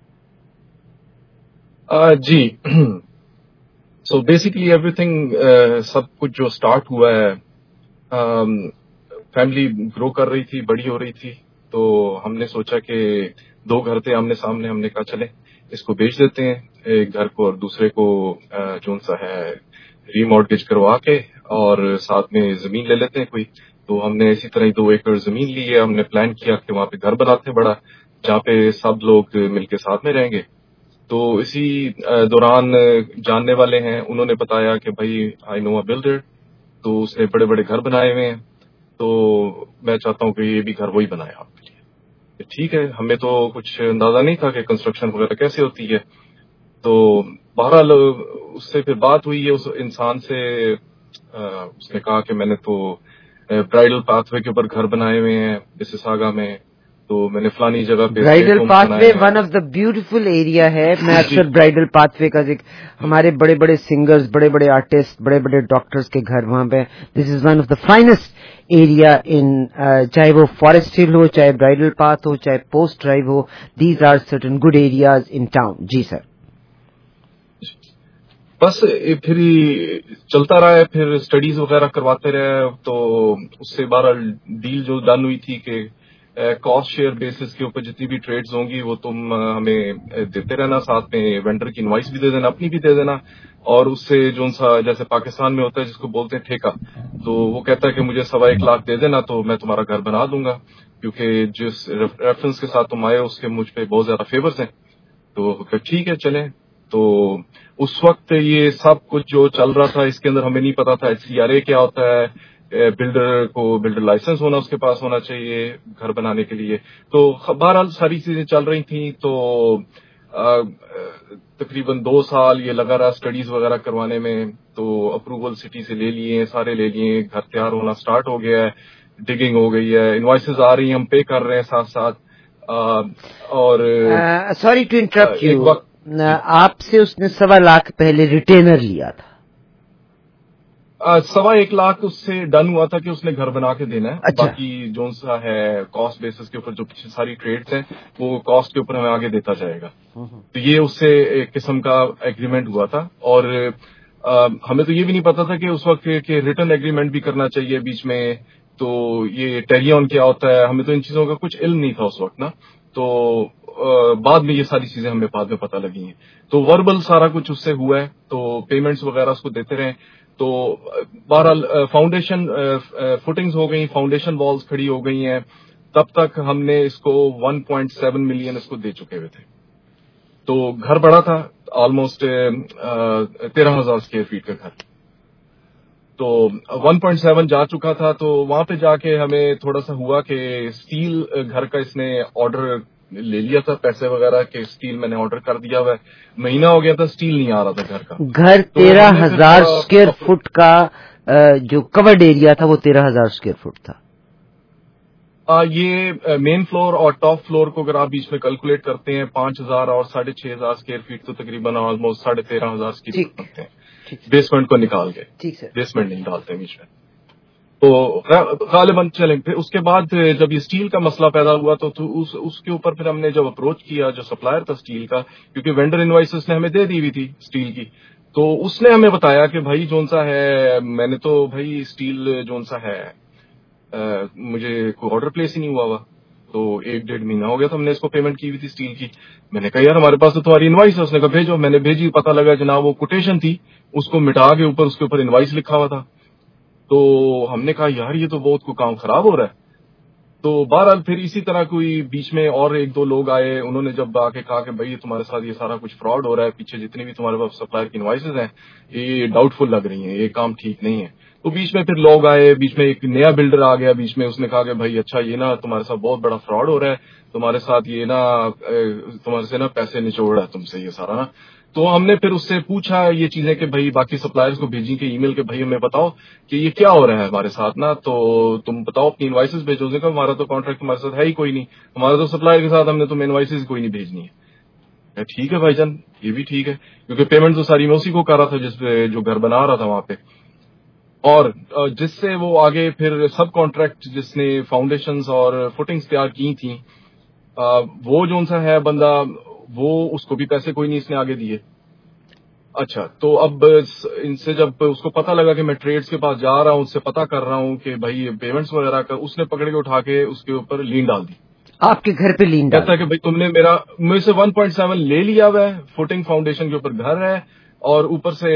جی, سو بیسیکلی ایوری تھنگ, سب کچھ جو اسٹارٹ ہوا ہے, فیملی گرو کر رہی تھی, بڑی ہو رہی تھی, تو ہم نے سوچا کہ 2 گھر تھے آمنے سامنے, ہم نے کہا چلیں اس کو بیچ دیتے ہیں, ایک گھر کو اور دوسرے کو جو سا ہے ری مارٹگیج کروا کے, اور ساتھ میں زمین لے لیتے ہیں کوئی. تو ہم نے اسی طرح 2 ایکڑ زمین لی ہے. ہم نے پلان کیا کہ وہاں پہ گھر بناتے ہیں بڑا, جہاں پہ سب لوگ مل کے ساتھ میں رہیں گے. تو اسی دوران جاننے والے ہیں, انہوں نے بتایا کہ بھائی آئی نو اے بلڈر, تو اس نے بڑے بڑے گھر بنائے ہوئے ہیں, تو میں چاہتا ہوں کہ یہ بھی گھر وہی بنائے آپ کے لیے. ٹھیک ہے, ہمیں تو کچھ اندازہ نہیں تھا کہ کنسٹرکشن وغیرہ کیسے ہوتی ہے. تو بہرحال اس سے پھر بات ہوئی ہے اس انسان سے, اس نے کہا کہ میں نے تو برائڈل پاتھ وے کے اوپر گھر بنائے ہوئے ہیں مسیساگا میں, تو میں نے فلانی جگہ پہ. Bridle pathway one of the beautiful area ہے. میں اکثر برائڈل پاتھ وے کا ذکر, ہمارے بڑے بڑے سنگرز, بڑے بڑے آرٹسٹ, بڑے بڑے ڈاکٹرز کے گھر وہاں پہ. This is one of the finest area in, چاہے وہ فارسٹ ہل ہو, چاہے برائڈل پاتھ ہو, چاہے پوسٹ ڈرائیو ہو, these are certain good areas in town. جی سر. بس پھر چلتا رہا ہے, پھر اسٹڈیز وغیرہ کرواتے رہے. تو اس سے بہرحال ڈیل جو ڈن ہوئی تھی کہ کاسٹ شیئر بیسس کے اوپر جتنی بھی ٹریڈز ہوں گی وہ تم ہمیں دیتے رہنا, ساتھ میں وینڈر کی انوائس بھی دے دینا, اپنی بھی دے دینا. اور اس سے جو سا جیسے پاکستان میں ہوتا ہے جس کو بولتے ہیں ٹھیکہ, تو وہ کہتا ہے کہ مجھے 1.25 لاکھ دے دینا تو میں تمہارا گھر بنا دوں گا, کیونکہ جس ریفرنس کے ساتھ تم آئے اس کے مجھ پہ بہت زیادہ فیورز ہیں. تو ٹھیک ہے چلیں. تو اس وقت یہ سب کچھ جو چل رہا تھا اس کے اندر ہمیں نہیں پتا تھا HCRA کیا ہوتا ہے, بلڈر کو بلڈر لائسنس ہونا اس کے پاس ہونا چاہیے گھر بنانے کے لیے. تو بہرحال ساری چیزیں چل رہی تھیں. تو تقریباً 2 سال یہ لگا رہا اسٹڈیز وغیرہ کروانے میں. تو اپروول سٹی سے لے لیے, سارے لے لیے, گھر تیار ہونا سٹارٹ ہو گیا ہے, ڈگنگ ہو گئی ہے, انوائسز آ رہی ہیں, ہم پے کر رہے ہیں ساتھ ساتھ. اور سوری ٹو انٹرپٹ یو, آپ سے اس نے 1.25 لاکھ پہلے ریٹینر لیا تھا. 1.25 لاکھ اس سے ڈن ہوا تھا کہ اس نے گھر بنا کے دینا ہے. اچھا. باقی جو سا ہے کاسٹ بیسس کے اوپر جو پیچھے ساری ٹریڈز ہیں وہ کاسٹ کے اوپر ہمیں آگے دیتا جائے گا. تو یہ اس سے ایک قسم کا ایگریمنٹ ہوا تھا. اور ہمیں تو یہ بھی نہیں پتا تھا کہ اس وقت کہ ریٹرن ایگریمنٹ بھی کرنا چاہیے بیچ میں. تو یہ ٹیریون کیا ہوتا ہے, ہمیں تو ان چیزوں کا کچھ علم نہیں تھا اس وقت نا. تو بعد میں یہ ساری چیزیں ہمیں بعد میں پتہ لگی ہیں. تو وربل سارا کچھ اس سے ہوا ہے. تو پیمنٹس وغیرہ اس کو دیتے رہے. تو بہرحال فاؤنڈیشن فٹنگز ہو گئی, فاؤنڈیشن والز کھڑی ہو گئی ہیں. تب تک ہم نے اس کو 1.7 ملین اس کو دے چکے ہوئے تھے. تو گھر بڑا تھا, آلموسٹ 13,000 اسکوائر فیٹ کا گھر. تو 1.7 جا چکا تھا. تو وہاں پہ جا کے ہمیں تھوڑا سا ہوا کہ اسٹیل گھر کا اس نے آرڈر لے لیا تھا, پیسے وغیرہ کے اسٹیل میں نے آرڈر کر دیا ہوا ہے. مہینہ ہو گیا تھا اسٹیل نہیں آ رہا تھا گھر کا. گھر 13,000 اسکوائر فٹ کا جو کورڈ ایریا تھا وہ 13,000 اسکوائر فٹ تھا. یہ مین فلور اور ٹاپ فلور کو اگر آپ بیچ میں کیلکولیٹ کرتے ہیں 5,000 اور 6,500 اسکوائر فیٹ تو تقریباً آلموسٹ 13,500 اسکوائر فٹ بنتے ہیں بیسمنٹ کو نکال کے. بیسمنٹ نہیں ڈالتے ہیں بیچ میں. تو غالباً چلیں. پھر اس کے بعد جب یہ اسٹیل کا مسئلہ پیدا ہوا تو اس کے اوپر پھر ہم نے جب اپروچ کیا جو سپلائر تھا اسٹیل کا, کیونکہ وینڈر انوائسز نے ہمیں دے دی ہوئی تھی اسٹیل کی, تو اس نے ہمیں بتایا کہ بھائی جون سا ہے میں نے تو بھائی اسٹیل جون سا ہے مجھے کوئی آرڈر پلیس ہی نہیں ہوا. تو 1-1.5 مہینہ ہو گیا تھا ہم نے اس کو پیمنٹ کی ہوئی تھی اسٹیل کی. میں نے کہا یار ہمارے پاس تو تمہاری انوائس ہے. اس نے کہا بھیجو. میں نے بھیجی, پتہ لگا جناب وہ کوٹیشن تھی, اس کو مٹا کے اوپر اس کے اوپر انوائس لکھا ہوا تھا. تو ہم نے کہا یار یہ تو بہت کو کام خراب ہو رہا ہے. تو بہرحال پھر اسی طرح کوئی بیچ میں اور 1-2 لوگ آئے, انہوں نے جب آ کے کہا کہ بھائی تمہارے ساتھ یہ سارا کچھ فراڈ ہو رہا ہے, پیچھے جتنی بھی تمہارے پاس سپلائر کی انوائسز ہیں یہ ڈاؤٹ فل لگ رہی ہیں, یہ کام ٹھیک نہیں ہے. تو بیچ میں پھر لوگ آئے, بیچ میں ایک نیا بلڈر آ گیا بیچ میں, اس نے کہا کہ بھائی اچھا یہ نا تمہارے ساتھ بہت بڑا فراڈ ہو رہا ہے, تمہارے ساتھ یہ نا تمہارے سے نا پیسے نچوڑ رہا ہے تم سے یہ سارا نا. تو ہم نے پھر اس سے پوچھا یہ چیزیں کہ بھائی باقی سپلائرز کو بھیجی کہ ای میل کہ بھائی ہمیں بتاؤ کہ یہ کیا ہو رہا ہے ہمارے ساتھ نا, تو تم بتاؤ اپنی انوائسز بھیجو. کہ ہمارا تو کانٹریکٹ ہمارے ساتھ ہے ہی کوئی نہیں, ہمارا تو سپلائر کے ساتھ ہم نے تمہیں انوائسز کوئی نہیں بھیجنی ہے. ٹھیک ہے بھائی جان یہ بھی ٹھیک ہے, کیونکہ پیمنٹ تو ساری میں اسی کو کر رہا تھا جس پہ جو گھر بنا رہا تھا وہاں پہ. اور جس سے وہ آگے پھر سب کانٹریکٹ جس نے فاؤنڈیشنز اور فٹنگز تیار کی تھیں وہ جو ان سا ہے بندہ وہ اس کو بھی پیسے کوئی نہیں اس نے آگے دیے. اچھا تو اب ان سے جب اس کو پتہ لگا کہ میں ٹریڈز کے پاس جا رہا ہوں, اس سے پتہ کر رہا ہوں کہ بھائی پیمنٹس وغیرہ کا, اس نے پکڑ کے اٹھا کے اس کے اوپر لین ڈال دی. آپ کے گھر پہ لین ڈال کہتا ہے کہ بھائی تم نے مجھ سے 1.7 لے لیا ہوا ہے, فوٹنگ فاؤنڈیشن کے اوپر گھر ہے اور اوپر سے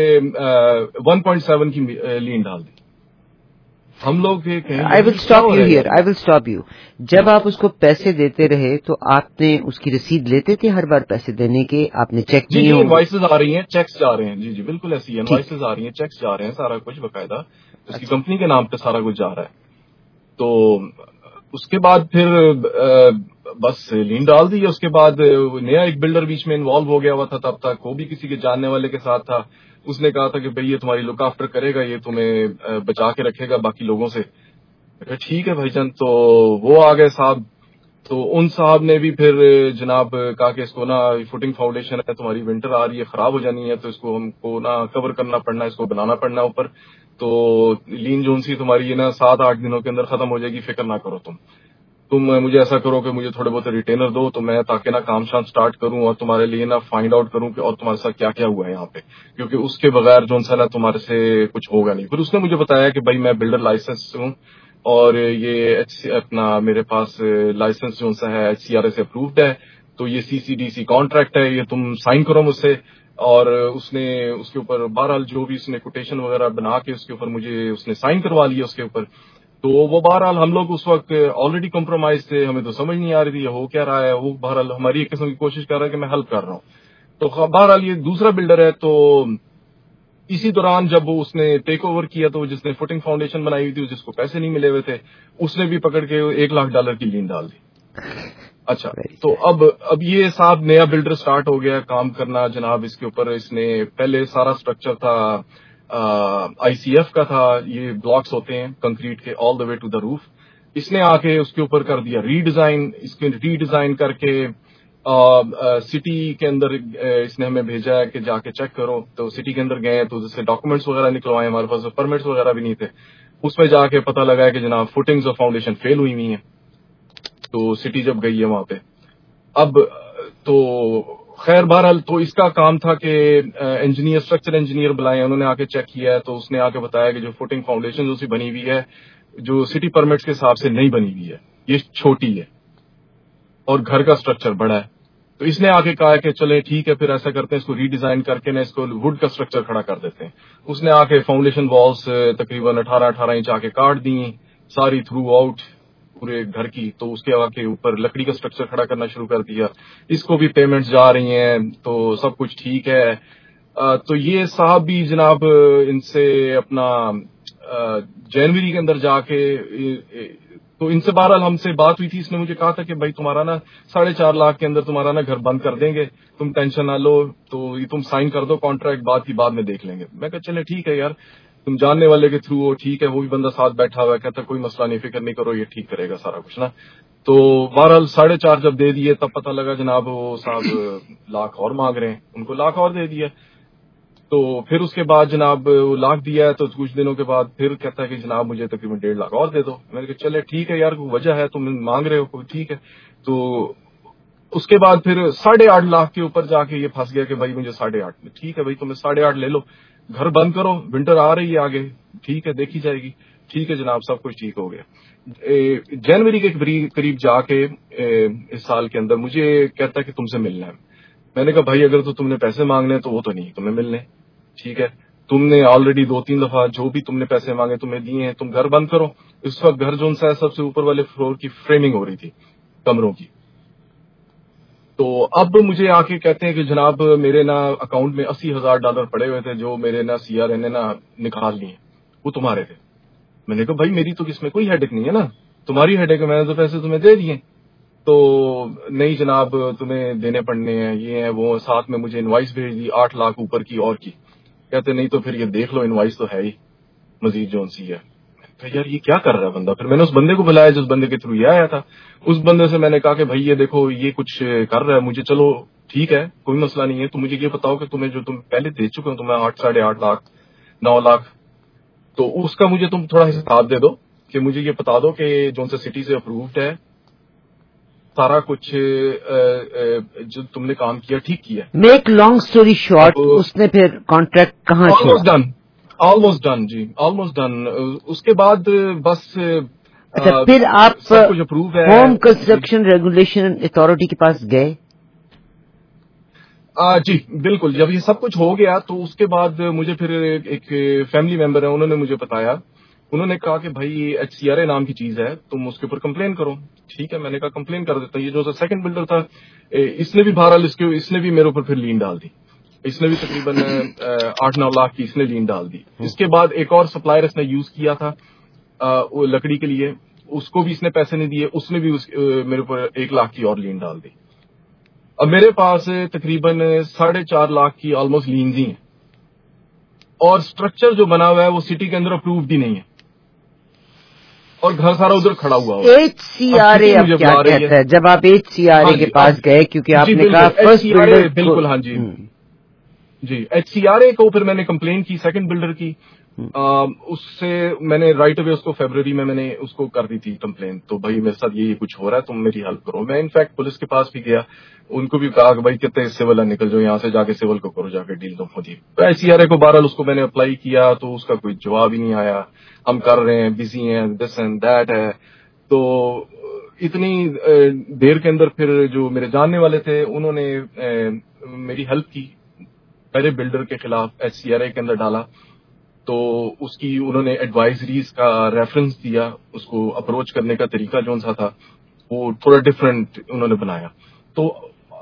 1.7 کی لین ڈال دی. ہم لوگ I will stop you. جب آپ اس کو پیسے دیتے رہے تو آپ نے اس کی رسید لیتے تھے ہر بار پیسے دینے کے, آپ نے چیک جی انوائسز آ رہی ہیں, چیکس جا رہے ہیں. جی بالکل ایسی ہے, انوائسز آ رہی ہیں, چیکس جا رہے ہیں, سارا کچھ باقاعدہ اس کی کمپنی کے نام پہ سارا کچھ جا رہا ہے. تو اس کے بعد پھر بس لین ڈال دی. اس کے بعد نیا ایک بلڈر بیچ میں انوالو ہو گیا ہوا تھا, تب تک وہ بھی کسی کے جاننے والے کے ساتھ تھا. اس نے کہا تھا کہ بھئی یہ تمہاری لک آفٹر کرے گا, یہ تمہیں بچا کے رکھے گا باقی لوگوں سے. ٹھیک ہے بھائی جان. تو وہ آ گئے صاحب, تو ان صاحب نے بھی پھر جناب کہا کہ اس کو نا فوٹنگ فاؤنڈیشن ہے, تمہاری ونٹر آ رہی ہے, خراب ہو جانی ہے, تو اس کو ہم کو نا کور کرنا پڑنا ہے, اس کو بنانا پڑنا ہے اوپر. تو لین جون سی تمہاری یہ نا 7-8 دنوں کے اندر ختم ہو جائے گی, فکر نہ کرو. تم مجھے ایسا کرو کہ مجھے تھوڑے بہت ریٹینر دو تو میں تاکہ نا کام شام سٹارٹ کروں اور تمہارے لیے نا فائنڈ آؤٹ کروں کہ اور تمہارے ساتھ کیا کیا ہوا ہے یہاں پہ, کیونکہ اس کے بغیر جو سا نا تمہارے سے کچھ ہوگا نہیں. پھر اس نے مجھے بتایا کہ بھائی میں بلڈر لائسنس ہوں اور یہ اپنا میرے پاس لائسنس جو سا ہے HCRA سے اپرووڈ ہے, تو یہ CCDC کانٹریکٹ ہے, یہ تم سائن کرو مجھ سے. اور اس نے اس کے اوپر بہرحال جو بھی اس نے کوٹیشن وغیرہ بنا کے اس کے اوپر مجھے اس نے سائن کروا لیا اس کے اوپر. تو وہ بہرحال ہم لوگ اس وقت آلریڈی کمپرومائز تھے, ہمیں تو سمجھ نہیں آ رہی تھی یہ ہو کیا رہا ہے. وہ بہرحال ہماری ایک قسم کی کوشش کر رہا ہے کہ میں ہیلپ کر رہا ہوں. تو بہرحال یہ دوسرا بلڈر ہے. تو اسی دوران جب اس نے ٹیک اوور کیا تو جس نے فوٹنگ فاؤنڈیشن بنائی ہوئی تھی, جس کو پیسے نہیں ملے ہوئے تھے, اس نے بھی پکڑ کے $1,00,000 کی لین ڈال دی. اچھا, تو اب یہ صاحب نیا بلڈر سٹارٹ ہو گیا کام کرنا جناب اس کے اوپر. اس نے پہلے سارا سٹرکچر تھا ICF کا تھا, یہ بلاکس ہوتے ہیں کنکریٹ کے آل دا وے ٹو دا روف. اس نے آ کے اس کے اوپر کر دیا ری ڈیزائن. اس کے ری ڈیزائن کر کے سٹی کے اندر اس نے ہمیں بھیجا ہے کہ جا کے چیک کرو. تو سٹی کے اندر گئے تو جیسے ڈاکومنٹس وغیرہ نکلوائے, ہمارے پاس پرمٹس وغیرہ بھی نہیں تھے. اس میں جا کے پتہ لگا کہ جناب فوٹنگز اور فاؤنڈیشن فیل ہوئی ہوئی ہیں. تو سٹی جب گئی ہے وہاں پہ, اب تو خیر بہرحال تو اس کا کام تھا کہ انجینئر اسٹرکچر انجینئر بلائے, انہوں نے آ کے چیک کیا ہے. تو اس نے آ کے بتایا کہ جو فوٹنگ فاؤنڈیشن اسی بنی ہوئی ہے جو سٹی پرمٹس کے حساب سے نہیں بنی ہوئی ہے, یہ چھوٹی ہے اور گھر کا اسٹرکچر بڑا ہے. تو اس نے آ کے کہا کہ چلے ٹھیک ہے پھر ایسا کرتے ہیں, اس کو ری ڈیزائن کر کے نا اس کو ووڈ کا اسٹرکچر کھڑا کر دیتے ہیں. اس نے آ کے فاؤنڈیشن والس تقریباً 18 انچ آ کے کاٹ دی ساری تھرو آؤٹ پورے گھر کی. تو اس کے آ کے اوپر لکڑی کا اسٹرکچر کھڑا کرنا شروع کر دیا. اس کو بھی پیمنٹس جا رہی ہیں, تو سب کچھ ٹھیک ہے. تو یہ صاحب بھی جناب ان سے اپنا جنوری کے اندر جا کے, تو ان سے بہرحال ہم سے بات ہوئی تھی. اس نے مجھے کہا تھا کہ بھائی تمہارا نا 4.5 لاکھ کے اندر تمہارا نا گھر بند کر دیں گے, تم ٹینشن نہ لو, تو یہ تم سائن کر دو کانٹریکٹ, بات کی بعد میں دیکھ لیں گے. میں کہا چلے ٹھیک ہے یار, تم جاننے والے کے تھرو ہو, ٹھیک ہے. وہ بھی بندہ ساتھ بیٹھا ہوا ہے, کہتا کوئی مسئلہ نہیں, فکر نہیں کرو, یہ ٹھیک کرے گا سارا کچھ نا. تو بہرحال 4.5 جب دے دیے تب پتہ لگا جناب وہ صاحب $1,00,000 اور مانگ رہے ہیں. ان کو $1,00,000 اور دے دیا. تو پھر اس کے بعد جناب $1,00,000 دیا ہے. تو کچھ دنوں کے بعد پھر کہتا ہے کہ جناب مجھے تقریباً $1,50,000 اور دے دو. میں نے کہا چلے ٹھیک ہے یار, کوئی وجہ ہے تم مانگ رہے ہو, کوئی ٹھیک ہے. تو اس کے بعد پھر 8.5 کے اوپر جا کے یہ پھنس گیا کہ بھائی مجھے 8.5 میں, ٹھیک ہے بھائی تمہیں 8.5 لے لو, گھر بند کرو, ونٹر آ رہی ہے آگے, ٹھیک ہے دیکھی جائے گی. ٹھیک ہے جناب, سب کچھ ٹھیک ہو گیا. جنوری کے قریب جا کے اس سال کے اندر مجھے کہتا ہے کہ تم سے ملنا ہے. میں نے کہا بھائی اگر تو تم نے پیسے مانگنے ہیں تو وہ تو نہیں تمہیں ملنے, ٹھیک ہے. تم نے آلریڈی 2-3 دفعہ جو بھی تم نے پیسے مانگے تمہیں دیے ہیں, تم گھر بند کرو. اس وقت گھر جو ہے سب سے اوپر والے فلور کی فریمنگ ہو رہی تھی کمروں کی. تو اب مجھے آ کے کہتے ہیں کہ جناب میرے نا اکاؤنٹ میں $80,000 پڑے ہوئے تھے جو میرے نا CRA نے نا نکال لیے, وہ تمہارے تھے. میں نے کہا بھائی میری تو اس میں کوئی ہیڈک نہیں ہے نا, تمہاری ہیڈک ہے, میں نے تو پیسے تمہیں دے دیے. تو نہیں جناب تمہیں دینے پڑنے ہیں, یہ ہیں وہ. ساتھ میں مجھے انوائس بھیج دی 8 لاکھ اوپر کی اور کی. کہتے نہیں تو پھر یہ دیکھ لو انوائس تو ہے ہی مزید جون سی ہے. یار یہ کیا کر رہا ہے بندہ. پھر میں نے اس بندے کو بلایا جس بندے کے تھرو یہ آیا تھا. اس بندے سے میں نے کہا کہ بھائی یہ دیکھو یہ کچھ کر رہا ہے مجھے, چلو ٹھیک ہے کوئی مسئلہ نہیں ہے, تو مجھے یہ بتاؤ کہ تمہیں جو تم پہلے دے چکے ہو تمہیں 8.5 لاکھ 9 لاکھ, تو اس کا مجھے تم تھوڑا حساب دے دو کہ مجھے یہ بتا دو کہ جون سے سٹی سے اپرووڈ ہے سارا کچھ جو تم نے کام کیا ٹھیک کیا. میک لانگ اسٹوری شارٹ, اس نے پھر کانٹریکٹ کہاں چھوڑا؟ آلموسٹ ڈن جی, آلموسٹ ڈن. اس کے بعد بس اچھا پھر آپ سب کچھ اپروو ہے. ہوم کنسٹرکشن ریگولیشن اتھارٹی کے پاس گئے؟ جی بالکل. جب یہ سب کچھ ہو گیا تو اس کے بعد مجھے پھر ایک فیملی ممبر ہے, انہوں نے مجھے بتایا, انہوں نے کہا کہ بھائی HCRA نام کی چیز ہے, تم اس کے اوپر کمپلین کرو. ٹھیک ہے, میں نے کہا کمپلین کر دیتا. یہ جو سیکنڈ بلڈر تھا اس نے بھی بہرحال اس نے بھی میرے اوپر پھر لین ڈال دی. اس نے بھی تقریباً 8-9 لاکھ کی اس نے لین ڈال دی. اس کے بعد ایک اور سپلائر اس نے یوز کیا تھا لکڑی کے لیے, اس کو بھی اس نے پیسے نہیں دیے, اس نے بھی میرے اوپر 1 لاکھ کی اور لین ڈال دی. اب میرے پاس تقریباً 4.5 لاکھ کی آلموسٹ لینز ہی ہیں, اور اسٹرکچر جو بنا ہوا ہے وہ سٹی کے اندر اپرووڈ بھی نہیں ہے, اور گھر سارا ادھر کھڑا ہوا ہوا. HCRA اب کیا کہتا ہے جب آپ HCRA کے پاس گئے؟ کیونکہ آپ نے کہا فرسٹ بلڈر. بالکل ہاں جی جی. HCRA کو پھر میں نے کمپلین کی سیکنڈ بلڈر کی. اس سے میں نے رائٹ اوے اس کو فیبرری میں نے اس کو کر دی تھی کمپلین. تو بھائی میرے ساتھ یہ کچھ ہو رہا ہے, تم میری ہیلپ کرو. میں انفیکٹ پولیس کے پاس بھی گیا, ان کو بھی کہا کہ بھائی کہتے ہیں سول نکل جاؤ یہاں سے, جا کے سول کو کرو, جا کے ڈیل تم خود ہی. تو HCRA کو بہرحال اس کو میں نے اپلائی کیا تو اس کا کوئی جواب ہی نہیں آیا. ہم کر رہے ہیں, بزی ہیں, دس اینڈ دیٹ ہے. تو اتنی دیر کے اندر پھر جو میرے جاننے والے تھے انہوں نے میری ہیلپ کی, پہلے بلڈر کے خلاف HCRA کے اندر ڈالا. تو اس کی انہوں نے ایڈوائزریز کا ریفرنس دیا, اس کو اپروچ کرنے کا طریقہ جو سا تھا وہ تھوڑا ڈفرینٹ انہوں نے بنایا. تو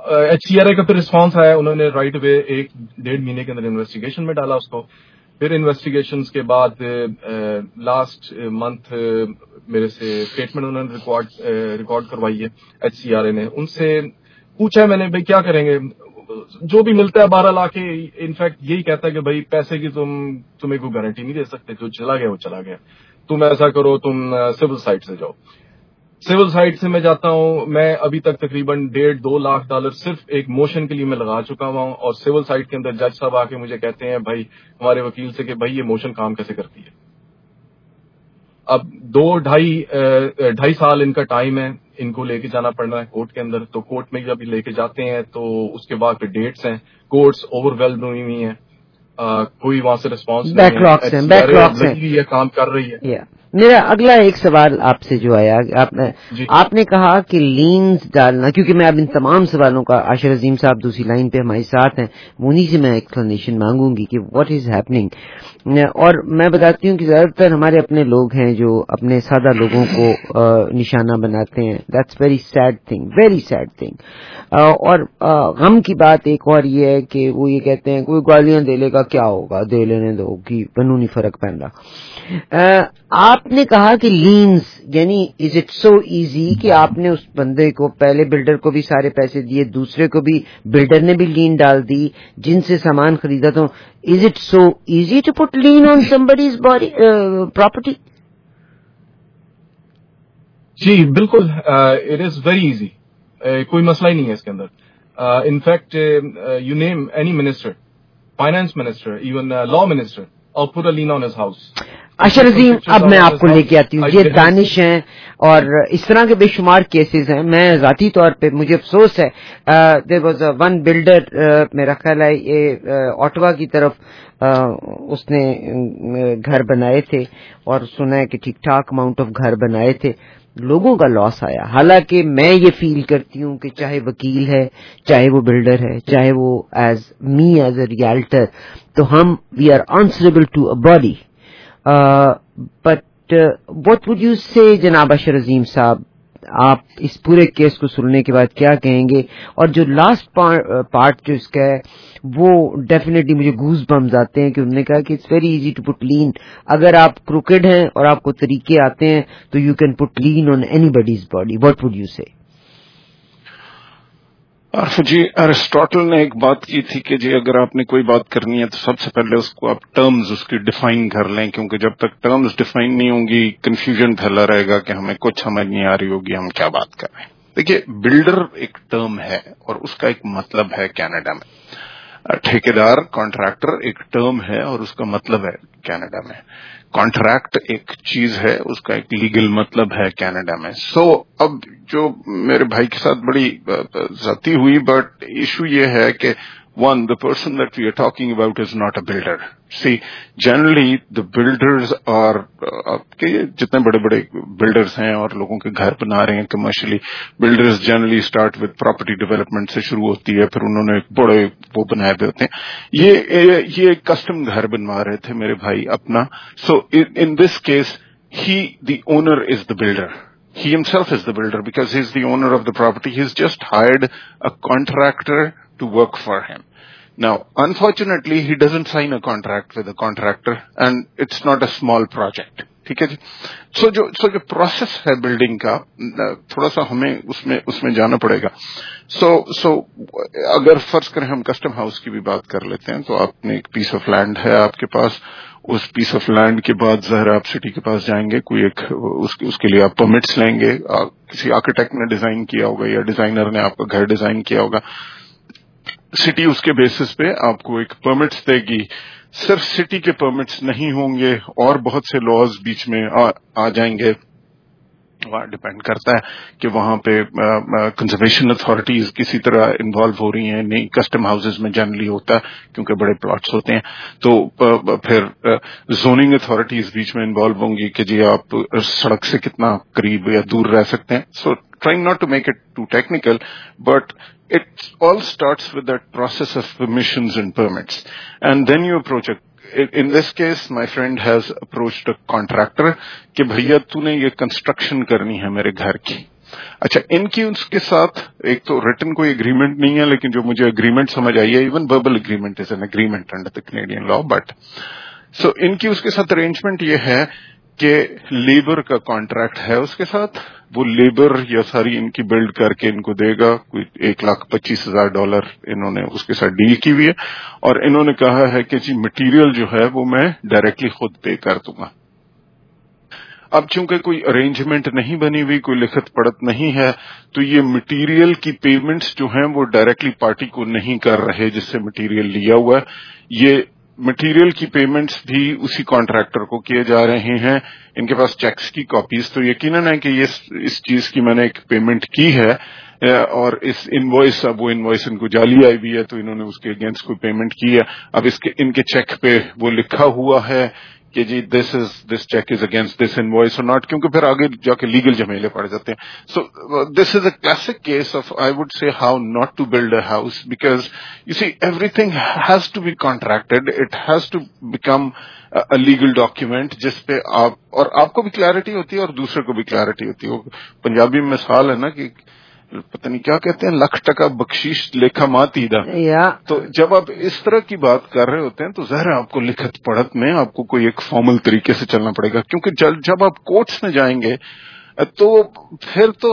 HCRA का फिर रिस्पॉन्स आया, उन्होंने राइट वे 1-1.5 महीने के अंदर इन्वेस्टिगेशन में डाला उसको. फिर इन्वेस्टिगेशन के बाद लास्ट मंथ मेरे से स्टेटमेंट उन्होंने रिकॉर्ड करवाई है HCRA ने. उनसे पूछा मैंने भाई क्या करेंगे, जो भी मिलता है 12 लाख के, इनफैक्ट यही कहता है कि भाई पैसे की तुम्हें कोई गारंटी नहीं दे सकते, जो चला गया वो चला गया, तुम ऐसा करो तुम सिविल साइड से जाओ. सिविल साइड से मैं जाता हूं, मैं अभी तक तकरीबन $1.5-2 लाख सिर्फ एक मोशन के लिए मैं लगा चुका हुआ हूं. और सिविल साइड के अंदर जज साहब आके मुझे कहते हैं भाई हमारे वकील से कि भाई ये मोशन काम कैसे करती है. अब 2-2.5 साल इनका टाइम है, इनको लेके जाना पड़ रहा है कोर्ट के अंदर. तो कोर्ट में जब लेके जाते हैं तो उसके बाद फिर डेट्स हैं, कोर्ट्स ओवरवेल्ड हुई हुई हैं, कोई वहां से रिस्पॉन्स नहीं है, काम कर रही है. मेरा अगला एक सवाल आपसे जो आया, आपने कहा कि लीन्स डालना, क्योंकि मैं अब इन तमाम सवालों का, आशिर अजीम साहब दूसरी लाइन पे हमारे साथ हैं, उन्हीं से मैं एक्सप्लेनेशन मांगूंगी कि व्हाट इज हैपनिंग. और मैं बताती हूँ कि ज्यादातर हमारे अपने लोग हैं जो अपने सादा लोगों को निशाना बनाते हैं. That's very sad thing, very sad thing. और गम की बात एक और ये है कि वो ये कहते हैं कोई गालियां दे लेगा, क्या होगा, दे लेने दो, कि कानूनी फर्क पड़ रहा. आपने कहा कि लीन्स, यानी इज इट सो इजी कि आपने उस बंदे को, पहले बिल्डर को भी सारे पैसे दिए, दूसरे को भी बिल्डर ने भी लीन डाल दी, जिनसे सामान खरीदा. तो is it so easy to put lien on somebody's body property? जी बिल्कुल, इट इज वेरी इजी, कोई मसला ही नहीं है इसके अंदर. In fact you name any minister, finance minister, even law minister, और put a lien on his house. Ashar Azeem, अब मैं आपको लेके आती हूँ. ये दानिश हैं और इस तरह के बेशुमार केसेस हैं. मैं जाती तौर पे मुझे अफसोस है, देयर वाज वन बिल्डर, मेरा ख्याल है ये ऑटवा की तरफ, उसने घर बनाए थे और सुना है कि ठीक ठाक अमाउंट ऑफ घर बनाए थे, लोगों का लॉस आया. हालांकि मैं ये फील करती हूँ कि चाहे वकील है, चाहे वो बिल्डर है, चाहे वो as me as a realtor, तो हम we are answerable to a body. But what would you say जनाब आशिर अजीम साहब, आप इस पूरे केस को सुनने के बाद क्या कहेंगे? और जो लास्ट पार्ट जो इसका है वो डेफिनेटली मुझे गूज बम्स आते हैं कि उन्होंने कहा कि it's very easy to put lien. अगर आप क्रूकेड हैं और आपको तरीके आते हैं तो you can put lien on anybody's body. What would you say? Arfa ji, Aristotle ने एक बात की थी कि जी अगर आपने कोई बात करनी है तो सबसे पहले उसको आप टर्म्स उसकी डिफाइन कर लें, क्योंकि जब तक टर्म्स डिफाइन नहीं होंगी कंफ्यूजन फैला रहेगा कि हमें कुछ समझ नहीं आ रही होगी हम क्या बात कर रहे हैं. देखिए, बिल्डर एक टर्म है और उसका एक मतलब है कनाडा में. ठेकेदार, कॉन्ट्रैक्टर एक टर्म है और उसका मतलब है कनाडा में. कॉन्ट्रैक्ट एक चीज है, उसका एक लीगल मतलब है कनाडा में. अब जो मेरे भाई के साथ बड़ी जाती हुई, बट इशू ये है कि one, the person that we are talking about is not a builder. See, generally the builders are आपके जितने बड़े बड़े builders हैं और लोगों के घर बना रहे हैं commercially, builders generally start with property development से शुरू होती है, फिर उन्होंने बड़े वो बनाए हुए होते हैं. ये कस्टम घर बनवा रहे थे मेरे भाई अपना. So in this case, the owner is the builder. He himself is the builder because he's the owner of the property. He's just hired a contractor to work for him. Now, unfortunately, he doesn't sign a contract with a contractor, and it's not a small project. ठीक है जी. So जो process है building का, थोड़ा सा हमें उसमें जाना पड़ेगा. So अगर फर्ज करें हम कस्टम हाउस की भी बात कर लेते हैं, तो आपने एक पीस ऑफ लैंड है आपके पास. उस पीस ऑफ लैंड के बाद ज़ाहिर आप सिटी के पास जाएंगे, कोई एक उसके लिए आप परमिट्स लेंगे. किसी आर्किटेक्ट ने डिजाइन किया होगा या डिजाइनर ने आपका घर डिजाइन किया होगा. सिटी उसके बेसिस पे आपको एक परमिट्स देगी. सिर्फ सिटी के परमिट्स नहीं होंगे और बहुत से लॉज बीच में आ जाएंगे. वहाँ डिपेंड करता है कि वहां पे कंजर्वेशन अथॉरिटीज किसी तरह इन्वॉल्व हो रही हैं. नहीं, कस्टम हाउसेज में जनरली होता है क्योंकि बड़े प्लॉट्स होते हैं. तो फिर जोनिंग अथॉरिटीज बीच में इन्वॉल्व होंगी कि जी आप सड़क से कितना करीब या दूर रह सकते हैं. So trying not to make it too technical, but it all starts with that process of permissions and permits, and then you approach it. In this case, my friend has approached a contractor कि भैया तूने ये construction करनी है मेरे घर की. اچھا ان کی اس کے ساتھ ایک تو ریٹن کوئی اگریمنٹ نہیں ہے, لیکن جو مجھے اگریمنٹ سمجھ آئی ہے, even verbal agreement is an agreement under the Canadian law, but so ان کی اس کے ساتھ ارینجمنٹ یہ ہے کہ لیبر کا کانٹریکٹ ہے اس کے ساتھ, وہ لیبر یا ساری ان کی بلڈ کر کے ان کو دے گا, کوئی $1,25,000 انہوں نے اس کے ساتھ ڈیل کی ہوئی ہے, اور انہوں نے کہا ہے کہ جی مٹیریل جو ہے وہ میں ڈائریکٹلی خود پے کر دوں گا. اب چونکہ کوئی ارینجمنٹ نہیں بنی ہوئی, کوئی لکھت پڑھت نہیں ہے, تو یہ مٹیریل کی پیمنٹس جو ہیں وہ ڈائریکٹلی پارٹی کو نہیں کر رہے جس سے مٹیریل لیا ہوا ہے. یہ مٹیریل کی پیمنٹس بھی اسی کانٹریکٹر کو کیے جا رہے ہیں. ان کے پاس چیکس کی کاپیز تو یقیناً ہے کہ اس چیز کی میں نے ایک پیمنٹ کی ہے, اور اس انوائس, اب وہ انوائس ان کو جعلی آئی ہوئی ہے تو انہوں نے اس کے اگینسٹ کوئی پیمنٹ کی ہے. اب ان کے چیک پہ وہ لکھا ہوا ہے کہ جی this check is against this invoice اور ناٹ, کیونکہ پھر آگے جا کے لیگل جھمیلے پڑ جاتے ہیں. So this is a classic case of I would say how not to build a house, because you see every thing has to be contracted, it has to become a legal document جس پہ آپ کو بھی clarity ہوتی ہے اور دوسرے کو بھی کلیئرٹی ہوتی ہے. پنجابی میں مثال ہے نا کہ پتہ نہیں کیا کہتے ہیں, $1,00,000 بخشش لیکھا ماتیدہ. تو جب آپ اس طرح کی بات کر رہے ہوتے ہیں تو ظاہر ہے آپ کو لکھت پڑھت میں آپ کو کوئی ایک فارمل طریقے سے چلنا پڑے گا, کیونکہ جب آپ کورٹس میں جائیں گے تو پھر تو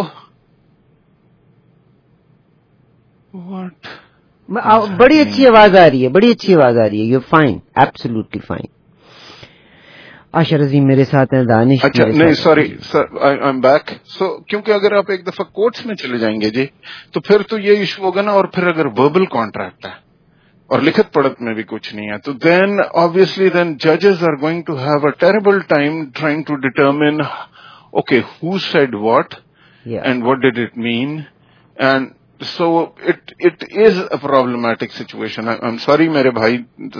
بڑی اچھی آواز آ رہی ہے, بڑی اچھی آواز آ رہی ہے. You fine, absolutely fine. Ashar Azeem میرے ساتھ ہیں, دانش. اچھا نہیں sorry sir, I am back. So کیونکہ اگر آپ ایک دفعہ کورٹس میں چلے جائیں گے جی تو پھر تو یہ ایشو ہوگا نا, اور پھر اگر وربل کانٹریکٹ ہے اور لکھت پڑھت میں بھی کچھ نہیں ہے تو دین obviously then judges are going to have a terrible time trying to determine okay who said what and what did it mean, and so it is a problematic situation. I'm sorry میرے بھائی.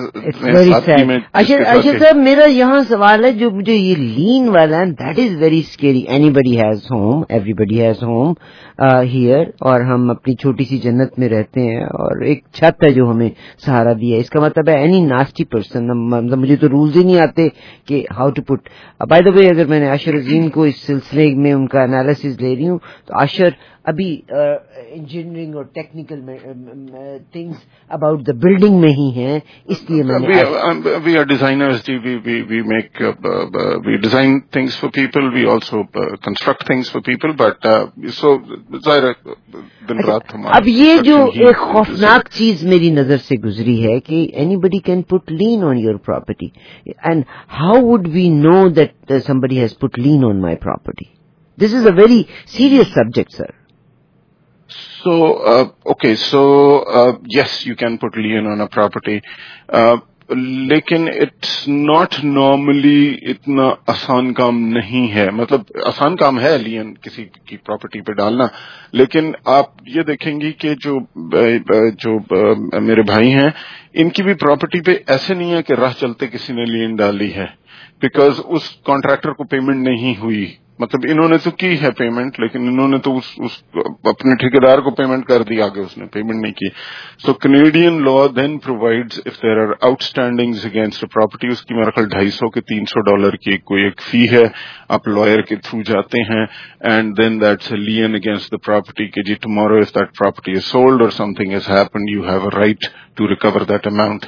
اچھا صاحب میرا یہاں سوال ہے جو مجھے یہ لین والا ہے, that is very scary. Any has home, everybody has home here, اور ہم اپنی چھوٹی سی جنت میں رہتے ہیں اور ایک چھت ہے جو ہمیں سہارا دیا ہے. اس کا مطلب ہے اینی ناسٹی پرسن, مطلب مجھے تو رولز ہی نہیں آتے کہ how to put. By the way اگر میں نے عاشر عظیم کو اس سلسلے میں ان کا انالیسز لے رہی ہوں تو عاشر ابھی انجینئرنگ اور technical things about the building میں ہی ہیں, اس لیے میں نے وی آر ڈیزائنرز جی, we make we design things for people, we also construct things for people, but so ظاہر دن رات ہمارا. اب یہ جو ایک خوفناک چیز میری نظر سے گزری ہے کہ anybody can put lien on your property, and how would we know that somebody has put lien on my property? This is a very serious subject, sir. So, okay, so yes, you can put lien on a property, لیکن it's not normally اتنا آسان کام نہیں ہے. مطلب آسان کام ہے لین کسی کی پراپرٹی پہ ڈالنا, لیکن آپ یہ دیکھیں گی کہ جو میرے بھائی ہیں ان کی بھی پراپرٹی پہ ایسے نہیں ہے کہ راہ چلتے کسی نے لین ڈالی ہے, بیکاز اس کانٹریکٹر کو پیمنٹ نہیں ہوئی. مطلب انہوں نے تو کی ہے پیمنٹ, لیکن انہوں نے تو اس اپنے ٹھیکیدار کو پیمنٹ کر دی, آگے اس نے پیمنٹ نہیں کی. So Canadian law then provides if there are outstandings against property, اس کی میرا خیال $250 کے $300 کی کوئی ایک فی ہے, آپ لائر کے تھرو جاتے ہیں, and then that's a lien against the property کہ جی tomorrow if that property is sold or something has happened you have a right to recover that amount.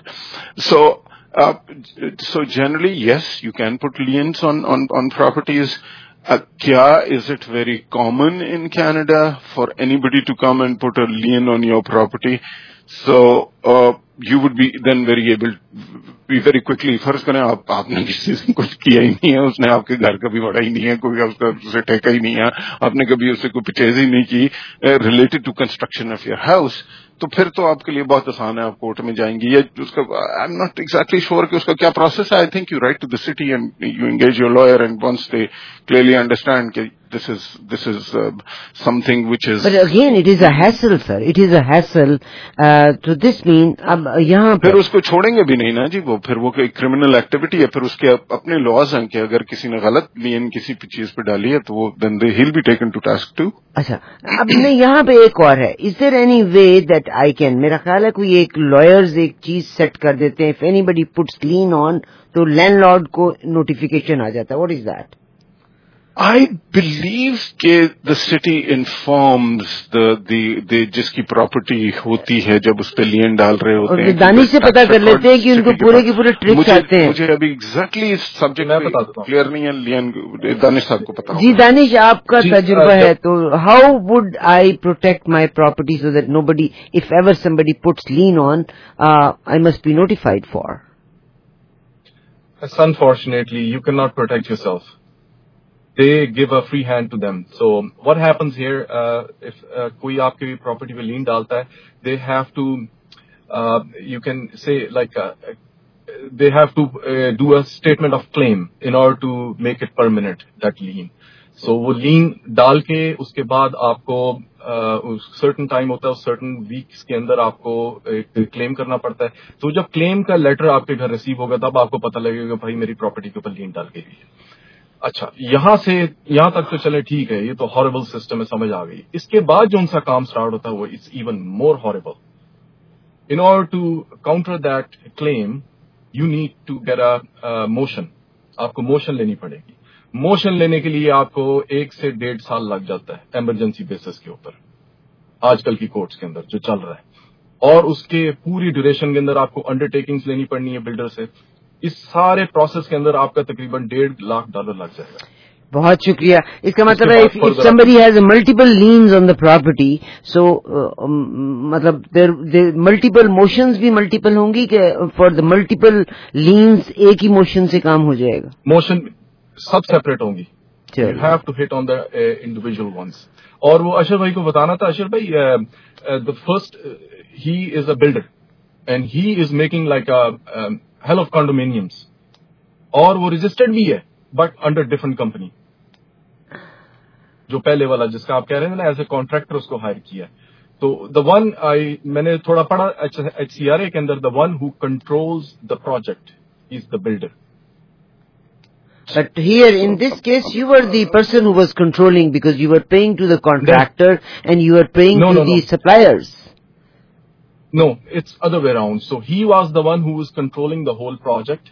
So generally, yes, you can put liens on properties. Kya is it very common in Canada for anybody to come and put a lien on your property? So you would be then very quickly. فرض کریں آپ نے کسی سے کچھ کیا ہی نہیں ہے, اس نے آپ کے گھر کا بھی بڑا ہی نہیں ہے, کوئی اس کا اسے ٹھیکا ہی نہیں ہے, آپ نے کبھی اسے کوئی پرچیز ہی نہیں کی related to construction of your house, تو پھر تو آپ کے لیے بہت آسان ہے, آپ کورٹ میں جائیں گی. یہ اس کا I am not exactly sure کہ اس کا کیا پروسیس ہے. I think you write to the city and you engage your lawyer, and once they clearly understand کہ this is something which is. But again, it is a hassle, sir. It is a hassle. To this mean, اب یہاں پھر اس کو چھوڑیں گے بھی نہیں نا جی, وہ پھر وہ کوئی کرمنل ایکٹیویٹی ہے, پھر اس کے اپنے لاز ہیں کہ اگر کسی نے غلط لین کسی چیز پہ ڈالی ہے تو وہ then he'll be taken to task too. اچھا اب میں یہاں پہ ایک اور ہے, is there any way that I can, میرا خیال ہے کوئی ایک لائرز ایک چیز سیٹ کر دیتے ہیں, if anybody puts lien on تو لینڈ لارڈ کو نوٹیفیکیشن آ جاتا ہے. What is that? I believe کہ the city informs the جس کی پراپرٹی ہوتی ہے جب اس پہ لین ڈال رہے ہوتے ہیں. دانش سے پتا کر لیتے ہیں کہ ان کو پورے کے پورے ٹرکس آتے ہیں. مجھے ابھی ایگزیکٹلی اس سبجیکٹ کلیئر نہیں ہے. لین دانش صاحب کو پتا. جی دانش آپ کا تجربہ ہے تو how would I protect my property so that nobody if ever somebody puts lien on I must be notified for. Unfortunately, you cannot protect yourself. They give a free hand to them. So what happens here, if koi aapke property pe lien dalta hai, they have to, you can say like, they have to do a statement of claim in order to make it permanent, that lien. So wo lien dal ke uske baad aapko certain time hota hai, certain weeks ke andar aapko claim karna padta hai. تو جب claim کا letter آپ کے گھر receive ہوگا تب آپ کو پتہ لگے گا بھائی میری property کے اوپر lien ڈال گئی ہے. اچھا یہاں تک تو چلے ٹھیک ہے, یہ تو ہاربل سسٹم ہے, سمجھ آ گئی. اس کے بعد جو ان کا کام سٹارٹ ہوتا ہے وہ it's even more horrible. In order to counter that claim you need to get a motion. آپ کو موشن لینی پڑے گی. موشن لینے کے لیے آپ کو 1 سے 1.5 سال لگ جاتا ہے ایمرجنسی بیسس کے اوپر آج کل کی کورٹس کے اندر جو چل رہا ہے. اور اس کے پوری ڈیوریشن کے اندر آپ کو انڈر ٹیکنگس لینی پڑنی ہے بلڈر سے. اس سارے پروسیس کے اندر آپ کا تقریباً $1.5 لاکھ لگ جائے گا. بہت شکریہ. اس کا مطلب ہے if somebody has multiple liens on the property, so مطلب there multiple motions بھی multiple ہوں گی کہ for the multiple liens ایک ہی موشن سے کام ہو جائے گا. موشن سب سیپریٹ ہوں گی. You have to hit on the individual ones. اور وہ اشر بھائی کو بتانا تھا. اشر بھائی the first he is a builder and he is making like a hell of condominiums. اور وہ رجسٹرڈ بھی ہے بٹ انڈر ڈفرنٹ کمپنی. جو پہلے والا جس کا آپ کہہ رہے ہیں نا ایز اے کانٹریکٹر اس کو ہائر کیا. تو دا ون میں نے تھوڑا پڑھا HCRA کے اندر, the one who controls the project is the builder. But here in this case you were the person who was controlling because you were paying to the contractor and you were paying to the suppliers. No, it's other way around. So he was the one who was controlling the whole project.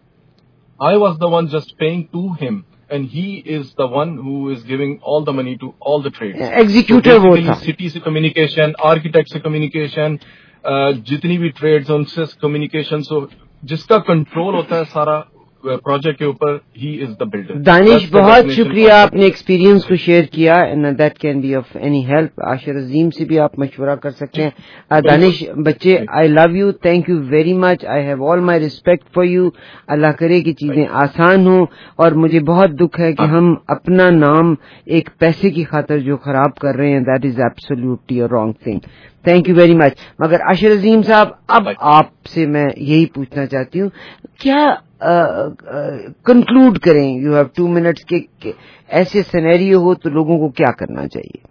I was the one just paying to him and he is the one who is giving all the money to all the trades. Executor وہ تھا. City سے communication, architect سے communication, جتنی بھی trades ان سے communication. So جس کا control ہوتا ہے سارا پروجیکٹ کے اوپر ہی از دا بلڈر. دانش بہت شکریہ آپ نے ایکسپیرینس کو شیئر کیا and that can be of any help. Ashir Azeem سے بھی آپ مشورہ کر سکتے ہیں. دانش بچے I love you, thank you very much, I have all my respect for you. اللہ کرے کہ چیزیں آسان ہوں. اور مجھے بہت دکھ ہے کہ ہم اپنا نام ایک پیسے کی خاطر جو خراب کر رہے ہیں, that is absolutely a wrong thing. Thank you very much. مگر عاشر عظیم صاحب اب آپ سے میں یہی پوچھنا چاہتی ہوں, کیا کنکلوڈ کریں, یو ہیو 2 منٹس کے ایسے سینیریو ہو تو لوگوں کو کیا کرنا چاہیے؟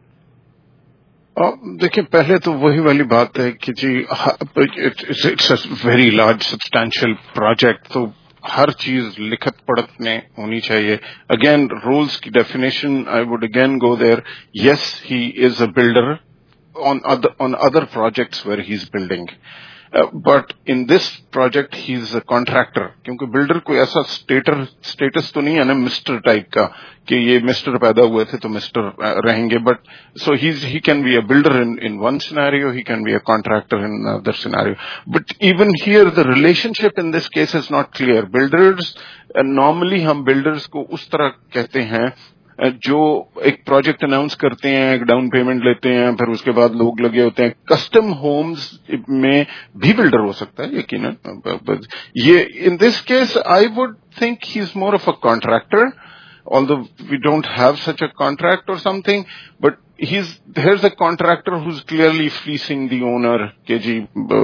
دیکھیں پہلے تو وہی والی بات ہے کہ جی it's a very large substantial project, تو ہر چیز لکھت پڑھت میں ہونی چاہیے. اگین رولز کی definition I would again go there. Yes he is a builder on other projects where he is building. But in this project he is a contractor. کیونکہ بلڈر کوئی ایسا اسٹیٹس تو نہیں ہے نا مسٹر ٹائپ کا کہ یہ مسٹر پیدا ہوئے تھے تو مسٹر رہیں گے. But so he can be a builder in one scenario, he can be a contractor in another scenario. But even here the relationship in this case is not clear. Builders normally ہم builders کو اس طرح کہتے ہیں جو ایک project announce کرتے ہیں, ایک ڈاؤن پیمنٹ لیتے ہیں, پھر اس کے بعد لوگ لگے ہوتے ہیں. کسٹم ہومز میں بھی بلڈر ہو سکتا ہے یقیناً. یہ in this case I would think he is more of a contractor, although we don't have such a contract or something, but here's a contractor who's clearly fleecing the owner کہ جی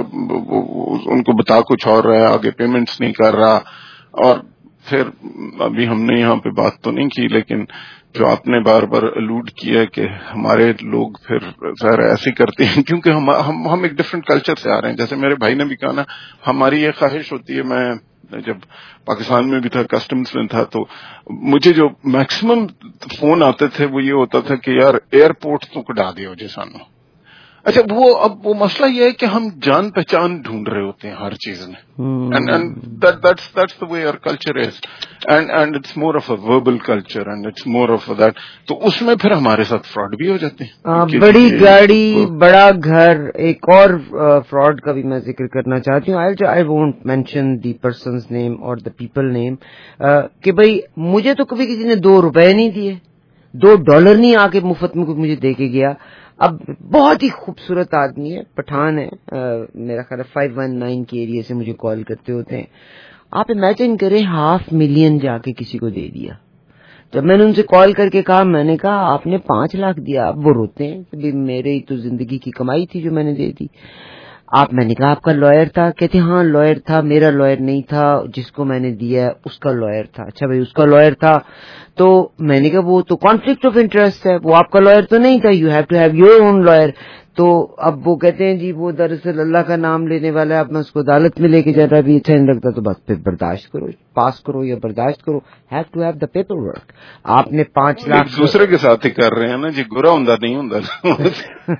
ان کو بتا کچھ اور رہا ہے, آگے پیمنٹس نہیں کر رہا. اور پھر ابھی ہم نے یہاں پہ بات تو نہیں کی لیکن جو آپ نے بار بار الوڈ کیا کہ ہمارے لوگ پھر ظاہر ایسے کرتے ہیں کیونکہ ہم ایک ڈفرینٹ کلچر سے آ رہے ہیں. جیسے میرے بھائی نے بھی کہا نا, ہماری یہ خواہش ہوتی ہے, میں جب پاکستان میں بھی تھا کسٹمز میں تھا تو مجھے جو میکسیمم فون آتے تھے وہ یہ ہوتا تھا کہ یار ایئرپورٹ تو کٹا دیو جی سانو. اچھا وہ مسئلہ یہ ہے کہ ہم جان پہچان ڈھونڈ رہے ہوتے ہیں ہر چیز میں، and that's the way our culture is, and it's more of a verbal culture and it's more of that. تو اس میں پھر ہمارے ساتھ فراڈ بھی ہو جاتے ہیں. بڑی گاڑی بڑا گھر. ایک اور فراڈ کا بھی میں ذکر کرنا چاہتی ہوں. I won't mention the person's name or the people name, کہ بھائی مجھے تو کبھی کسی نے $2 نہیں دیے، $2 نہیں آ کے مفت میں مجھے دے کے گیا. اب بہت ہی خوبصورت آدمی ہے، پٹھان ہے، میرا خیال ہے 519 کے ایریا سے مجھے کال کرتے ہوتے ہیں. آپ امیجن کریں $500,000 جا کے کسی کو دے دیا. جب میں نے ان سے کال کر کے کہا، میں نے کہا آپ نے 5 لاکھ دیا. اب وہ روتے ہیں کہ میرے تو زندگی کی کمائی تھی جو میں نے دے دی. میں نے کہا آپ کا لائر تھا؟ کہتے ہاں لائر تھا. میرا لائر نہیں تھا، جس کو میں نے دیا اس کا لائر تھا. اچھا بھائی اس کا لائر تھا تو میں نے کہا وہ تو کانفلکٹ آف انٹرسٹ ہے، وہ آپ کا لائر تو نہیں تھا، you have to have your own lawyer. تو اب وہ کہتے ہیں جی وہ دراصل اللہ کا نام لینے والا ہے، اب میں اس کو عدالت میں لے کے جا رہا بھی اچھا نہیں لگتا تو بس پھر برداشت کرو، پاس کرو یا برداشت کرو. Have to have the paperwork. آپ نے 5 لاکھ دوسرے کے ساتھ ہی کر رہے ہیں نا جی، برا ہوں نہیں ہوں.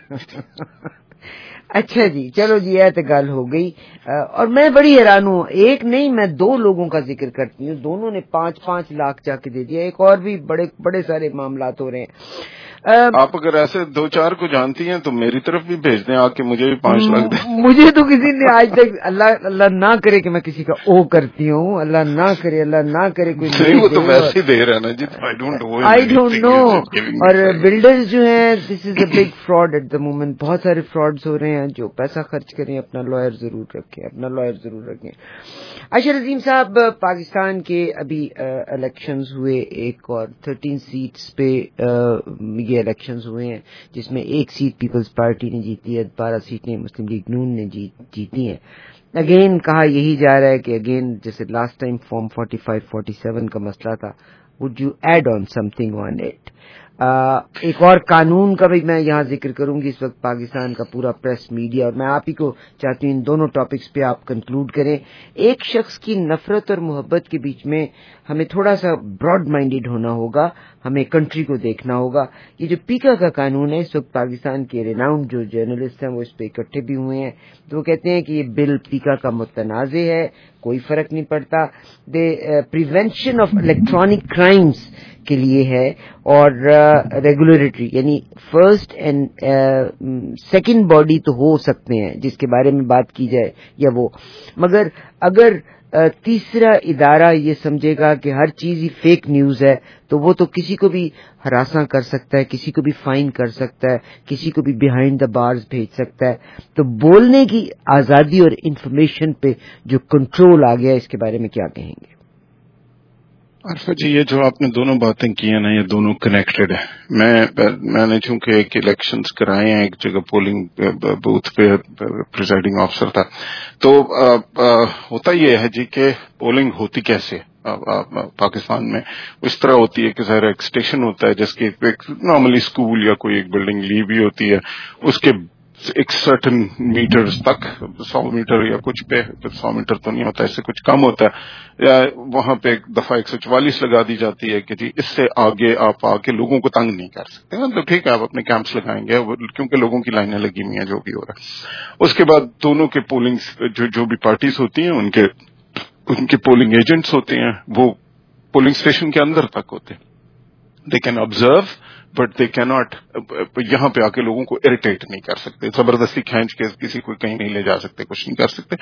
اچھا جی چلو جی یہ تو گل ہو گئی. اور میں بڑی حیران ہوں، ایک نہیں میں 2 لوگوں کا ذکر کرتی ہوں، دونوں نے 5-5 لاکھ جا کے دے دیا. ایک اور بھی بڑے سارے معاملات ہو رہے ہیں. آپ اگر ایسے 2-4 کو جانتی ہیں تو میری طرف بھی بھیج دیں آ کے، مجھے بھی 5 لاکھ دیں. مجھے تو کسی نے آج تک اللہ نہ کرے کہ میں کسی کا او کرتی ہوں، اللہ نہ کرے کوئی نہیں، وہ تو ویسے ہی دے رہا نا جی. I don't know. اور بلڈرز جو ہیں this is a big fraud at the moment. بہت سارے فراڈز ہو رہے ہیں. جو پیسہ خرچ کریں اپنا لائر ضرور رکھیں. اشر عظیم صاحب، پاکستان کے ابھی الیکشنز ہوئے، ایک اور 13 سیٹس پہ یہ الیکشنز ہوئے ہیں، جس میں 1 سیٹ پیپلز پارٹی نے جیتی ہے، 12 سیٹیں مسلم لیگ نون نے جیتی ہیں. اگین کہا یہی جا رہا ہے کہ اگین جیسے لاسٹ ٹائم فارم 45-47 کا مسئلہ تھا، would you add on something on it. ایک اور قانون کا بھی میں یہاں ذکر کروں گی. اس وقت پاکستان کا پورا پریس میڈیا، اور میں آپ ہی کو چاہتی ہوں ان دونوں ٹاپکس پہ آپ کنکلوڈ کریں. ایک شخص کی نفرت اور محبت کے بیچ میں ہمیں تھوڑا سا براڈ مائنڈیڈ ہونا ہوگا، ہمیں کنٹری کو دیکھنا ہوگا. یہ جو پیکا کا قانون ہے، اس وقت پاکستان کے ریناؤنڈ جو جرنلسٹ ہیں وہ اس پہ اکٹھے بھی ہوئے ہیں، تو وہ کہتے ہیں کہ یہ بل پیکا کا متنازع ہے، کوئی فرق نہیں پڑتا. پریونشن آف الیکٹرانک کرائمز کے لیے ہے، اور ریگولیٹری یعنی فرسٹ اینڈ سیکنڈ باڈی تو ہو سکتے ہیں جس کے بارے میں بات کی جائے یا وہ، مگر اگر تیسرا ادارہ یہ سمجھے گا کہ ہر چیز ہی فیک نیوز ہے تو وہ تو کسی کو بھی ہراساں کر سکتا ہے، کسی کو بھی فائن کر سکتا ہے، کسی کو بھی بیہائنڈ دا بارز بھیج سکتا ہے. تو بولنے کی آزادی اور انفارمیشن پہ جو کنٹرول آ گیا، اس کے بارے میں کیا کہیں گے؟ عرفہ جی، یہ جو آپ نے دونوں باتیں کی ہیں نا، یہ دونوں کنیکٹڈ ہیں. میں نے چونکہ ایک الیکشنز کرائے ہیں، ایک جگہ پولنگ بوتھ پہ پریزائڈنگ آفیسر تھا، تو ہوتا یہ ہے جی کہ پولنگ ہوتی کیسے پاکستان میں اس طرح ہوتی ہے کہ ظاہر ایک اسٹیشن ہوتا ہے جس کی نارملی اسکول یا کوئی ایک بلڈنگ لی بھی ہوتی ہے، اس کے ایک سرٹن میٹرز تک 100 میٹر یا کچھ پہ 100 میٹر تو نہیں ہوتا، اس سے کچھ کم ہوتا ہے، یا وہاں پہ ایک دفعہ 144 لگا دی جاتی ہے کہ جی اس سے آگے آپ آ کے لوگوں کو تنگ نہیں کر سکتے. تو ٹھیک ہے آپ اپنے کیمپس لگائیں گے کیونکہ لوگوں کی لائنیں لگی ہوئی ہیں جو بھی ہو رہا ہے. اس کے بعد دونوں کے پولنگ جو بھی پارٹیز ہوتی ہیں ان کے پولنگ ایجنٹس ہوتے ہیں، وہ پولنگ اسٹیشن کے اندر تک ہوتے ہیں. They can observe but they کی ناٹ یہاں پہ آ کے لوگوں کو اریٹیٹ نہیں کر سکتے، زبردستی کھینچ کے کسی کو کہیں نہیں لے جا سکتے، کچھ نہیں کر سکتے.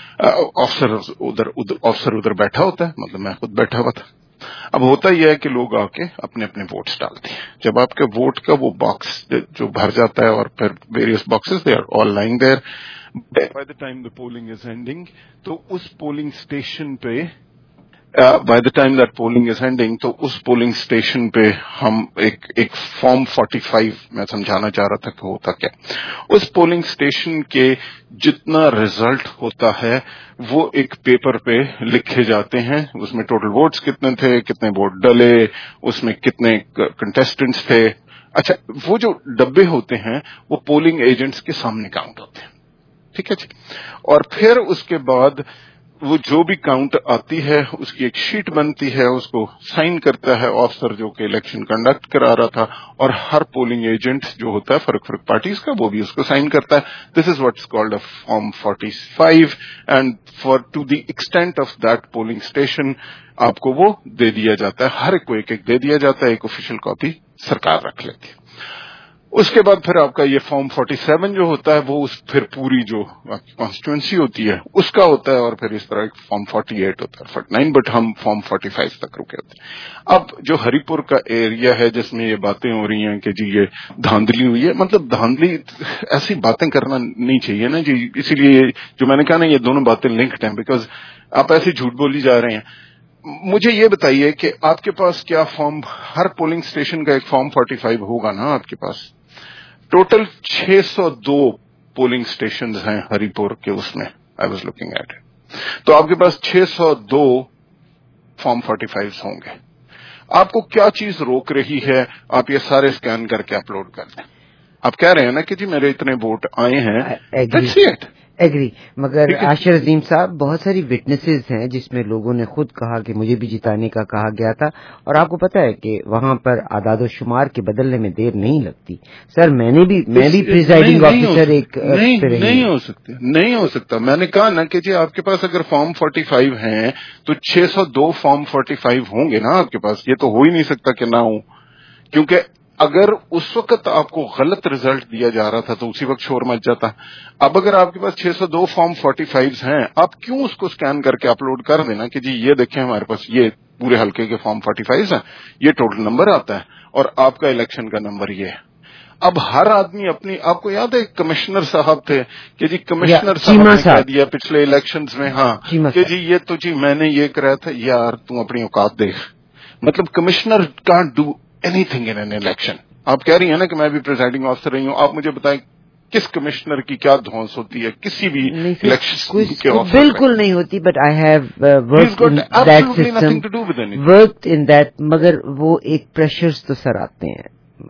آفسر ادھر بیٹھا ہوتا ہے، مطلب میں خود بیٹھا ہوا تھا. اب ہوتا یہ ہے کہ لوگ آ کے اپنے اپنے ووٹس ڈالتے ہیں. جب آپ کے ووٹ کا وہ باکس جو بھر جاتا ہے، اور پھر various boxes they are all lying there, by the time the polling is ending, تو اس پولنگ اسٹیشن پہ by the time that polling is ending تو اس پولنگ اسٹیشن پہ ہم ایک فارم 45 میں سمجھانا چاہ رہا تھا کہ ہوتا کیا. اس پولنگ اسٹیشن کے جتنا ریزلٹ ہوتا ہے وہ ایک پیپر پہ لکھے جاتے ہیں. اس میں ٹوٹل ووٹس کتنے تھے، کتنے ووٹ ڈلے، اس میں کتنے کنٹیسٹنٹس تھے. اچھا، وہ جو ڈبے ہوتے ہیں وہ پولنگ ایجنٹس کے سامنے کاؤنٹ ہوتے ہیں، ٹھیک ہے جی. اور پھر اس کے بعد वो जो भी काउंट आती है उसकी एक शीट बनती है, उसको साइन करता है ऑफिसर जो कि इलेक्शन कंडक्ट करा रहा था, और हर पोलिंग एजेंट जो होता है फर्क फर्क पार्टीज का वो भी उसको साइन करता है. This is what's called a form 45 and for to the extent of that polling station आपको वो दे दिया जाता है, हर एक को एक एक दे दिया जाता है, एक ऑफिशियल कॉपी सरकार रख लेती है. उसके बाद फिर आपका ये फॉर्म 47 जो होता है वो फिर पूरी जो आपकी कॉन्स्टिट्यूंसी होती है उसका होता है, और फिर इस तरह एक फॉर्म 48 होता है, 49, बट हम फॉर्म 45 तक रुके होते हैं. अब जो हरिपुर का एरिया है जिसमें ये बातें हो रही हैं कि जी ये धांधली हुई है, मतलब धांधली ऐसी बातें करना नहीं चाहिए ना जी, इसीलिए जो मैंने कहा ना ये दोनों बातें लिंक्ड हैं, बिकॉज आप ऐसे झूठ बोली जा रहे हैं. मुझे ये बताइए कि आपके पास क्या फॉर्म, हर पोलिंग स्टेशन का एक फॉर्म 45 होगा ना आपके पास. टोटल 602 पोलिंग स्टेशन हैं हरिपुर के, उसमें I was looking at it, तो आपके पास 602 फॉर्म 45 होंगे. आपको क्या चीज रोक रही है आप ये सारे स्कैन करके अपलोड कर दें? आप कह रहे हैं ना कि जी मेरे इतने वोट आए हैं, दैट्स इट. एग्री, मगर आशिर अजीम साहब बहुत सारी विटनेसेस हैं जिसमें लोगों ने खुद कहा कि मुझे भी जिताने का कहा गया था, और आपको पता है कि वहां पर आदाद शुमार के बदलने में देर नहीं लगती. सर मैं भी प्रिजाइडिंग ऑफिसर एक नहीं हो सकता. मैंने कहा ना कि जी आपके पास अगर फॉर्म 45 हैं तो 602 फॉर्म 45 होंगे ना आपके पास. ये तो हो ही नहीं सकता कि ना हो, क्योंकि अगर उस वक्त आपको गलत रिजल्ट दिया जा रहा था तो उसी वक्त शोर मच जाता. अब अगर आपके पास 602 फॉर्म 45 हैं, आप क्यों उसको स्कैन करके अपलोड कर देना कि जी ये देखें हमारे पास ये पूरे हल्के के फॉर्म 45 हैं, ये टोटल नंबर आता है और आपका इलेक्शन का नंबर ये है. अब हर आदमी अपनी, आपको याद है कमिश्नर साहब थे कि जी कमिश्नर साहब ने कह दिया पिछले इलेक्शंस में, हाँ कि जी ये तो जी मैंने ये कराया था. यार तू अपनी औकात देख, मतलब commissioner can't do anything in an election. आप कह रही हैं ना कि मैं भी प्रेसाइडिंग ऑफिसर रही हूं, आप मुझे बताएं किस कमिश्नर की क्या धौंस होती है किसी भी इलेक्शन के ऑफिस? बिल्कुल नहीं होती, but I have worked in that system, worked in that, मगर वो एक प्रेशर्स तो सर आते हैं.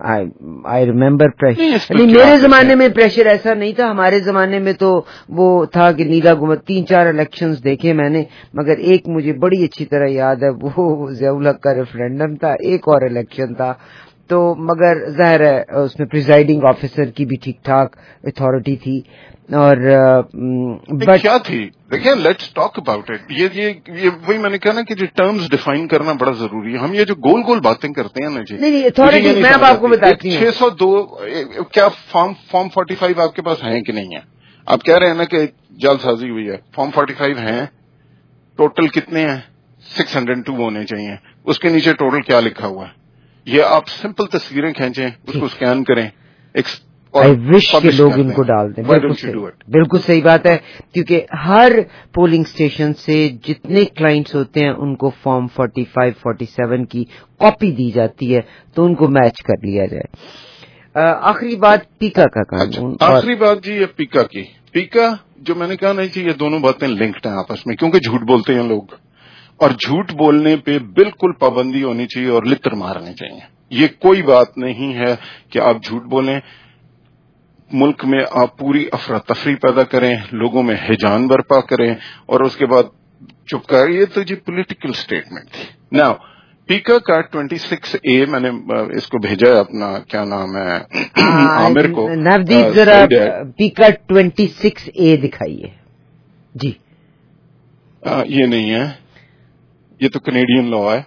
I remember pressure. नहीं, मेरे जमाने में प्रेशर ऐसा नहीं था. हमारे जमाने में तो वो था कि नीला गुम्बद 3-4 इलेक्शंस देखे मैंने, मगर एक मुझे बड़ी अच्छी तरह याद है, वो ज़ियाउल हक का रेफरेंडम था, एक और इलेक्शन था. तो मगर जाहिर है उसमें प्रिजाइडिंग ऑफिसर की भी ठीक ठाक अथॉरिटी थी. और बट क्या थी, देखिए लेट्स टॉक अबाउट इट. ये वही मैंने कहा ना कि जो टर्म्स डिफाइन करना बड़ा जरूरी है. हम ये जो गोल गोल बातें करते हैं ना जी, नहीं अथॉरिटी मैं अब आपको बताती हूँ. 602 क्या फॉर्म 45 आपके पास है कि नहीं है? आप कह रहे हैं ना कि जालसाजी हुई है. फॉर्म 45 हैं, टोटल कितने हैं? 602 होने चाहिए. उसके नीचे टोटल क्या लिखा हुआ है? ये आप सिंपल तस्वीरें खींचें, उसको स्कैन करें, आई विश के लोग इनको डाल दें. बिल्कुल सही बात है, क्योंकि हर पोलिंग स्टेशन से जितने क्लाइंट्स होते हैं उनको फॉर्म 45, 47 की कॉपी दी जाती है, तो उनको मैच कर लिया जाए. आखिरी बात पीका का कानून. आखिरी बात जी ये पीका की. पीका जो मैंने कहा नहीं जी, ये दोनों बातें लिंक्ड हैं आपस में, क्योंकि झूठ बोलते हैं लोग, और झूठ बोलने पे बिल्कुल पाबंदी होनी चाहिए और लित्र मारने चाहिए. ये कोई बात नहीं है कि आप झूठ बोलें. मुल्क में आप पूरी अफरा तफरी पैदा करें, लोगों में हिजान बर्पा करें और उसके बाद चुप कर. ये तो जी पॉलिटिकल स्टेटमेंट थी. नाउ पीका का 26A मैंने इसको भेजा है, अपना क्या नाम है आमिर को. नवदीप जरा पीका 26A दिखाइए जी. ये नहीं है, ये तो कनेडियन लॉ है.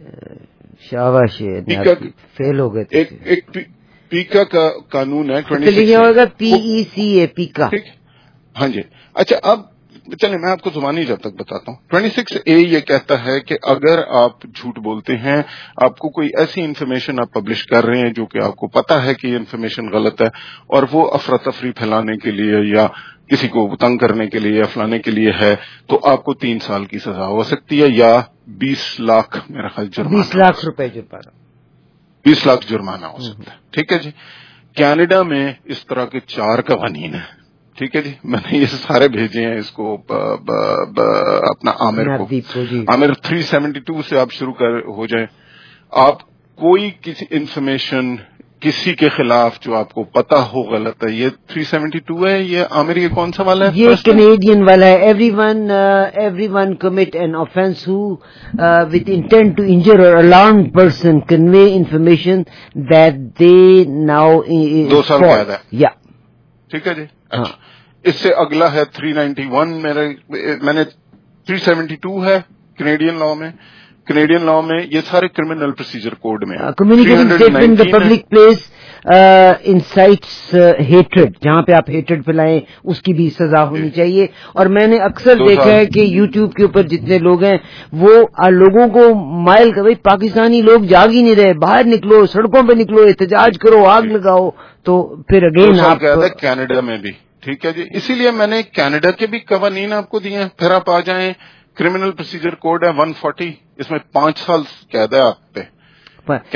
शाबाश, फेल हो गए. एक पीका का कानून है 26A. लिखा होगा PECA पीका. ठीक, हाँ जी. अच्छा अब चलिए मैं आपको जुबानी जब तक बताता हूँ. 26A ये कहता है कि अगर आप झूठ बोलते हैं, आपको कोई ऐसी इन्फॉर्मेशन आप पब्लिश कर रहे हैं जो कि आपको पता है कि ये इन्फॉर्मेशन गलत है और वो अफरा तफरी फैलाने के लिए या किसी को तंग करने के लिए या फलाने के लिए है, तो आपको 3 साल की सजा हो सकती है या 20 लाख मेरा ख्याल जुर्माना, 20 लाख रुपए जुर्माना, 20 लाख जुर्माना हो सकता है. ठीक है जी. कनाडा में इस तरह के 4 कवानीन है. ठीक है जी, मैंने ये सारे भेजे हैं इसको अपना आमिर को. आमिर 372 से आप शुरू हो जाए. आप कोई किसी इंफॉर्मेशन کسی کے خلاف جو آپ کو پتا ہو غلط ہے. یہ 372 ہے. یہ عامر یہ کون سا والا ہے؟ یہ کینیڈین والا ہے. Everyone commit an offence who with intent to injure or alarm person convey information that they know 2 سال قید ہے. یا ٹھیک ہے جی. اچھا اس سے اگلا ہے 391. میں نے 372 ہے کینیڈین لا میں. یہ سارے کرمنل پروسیجر کوڈ میں. Communication statement the public place incites hatred, جہاں پہ آپ ہیٹریڈ پھیلائیں اس کی بھی سزا ہونی چاہیے. اور میں نے اکثر دیکھا ہے کہ یوٹیوب کے اوپر جتنے لوگ ہیں وہ لوگوں کو مائل کر، بھائی پاکستانی لوگ جاگ ہی نہیں رہے، باہر نکلو، سڑکوں پہ نکلو، احتجاج کرو، آگ لگاؤ. تو پھر اگین آپ کینیڈا میں بھی ٹھیک ہے جی. اسی لیے میں نے کینیڈا کے بھی قوانین آپ کو دیے ہیں. پھر آپ آ جائیں کرمنل پروسیجر کوڈ ہے 140. اس میں 5 سال قید ہے آپ پہ.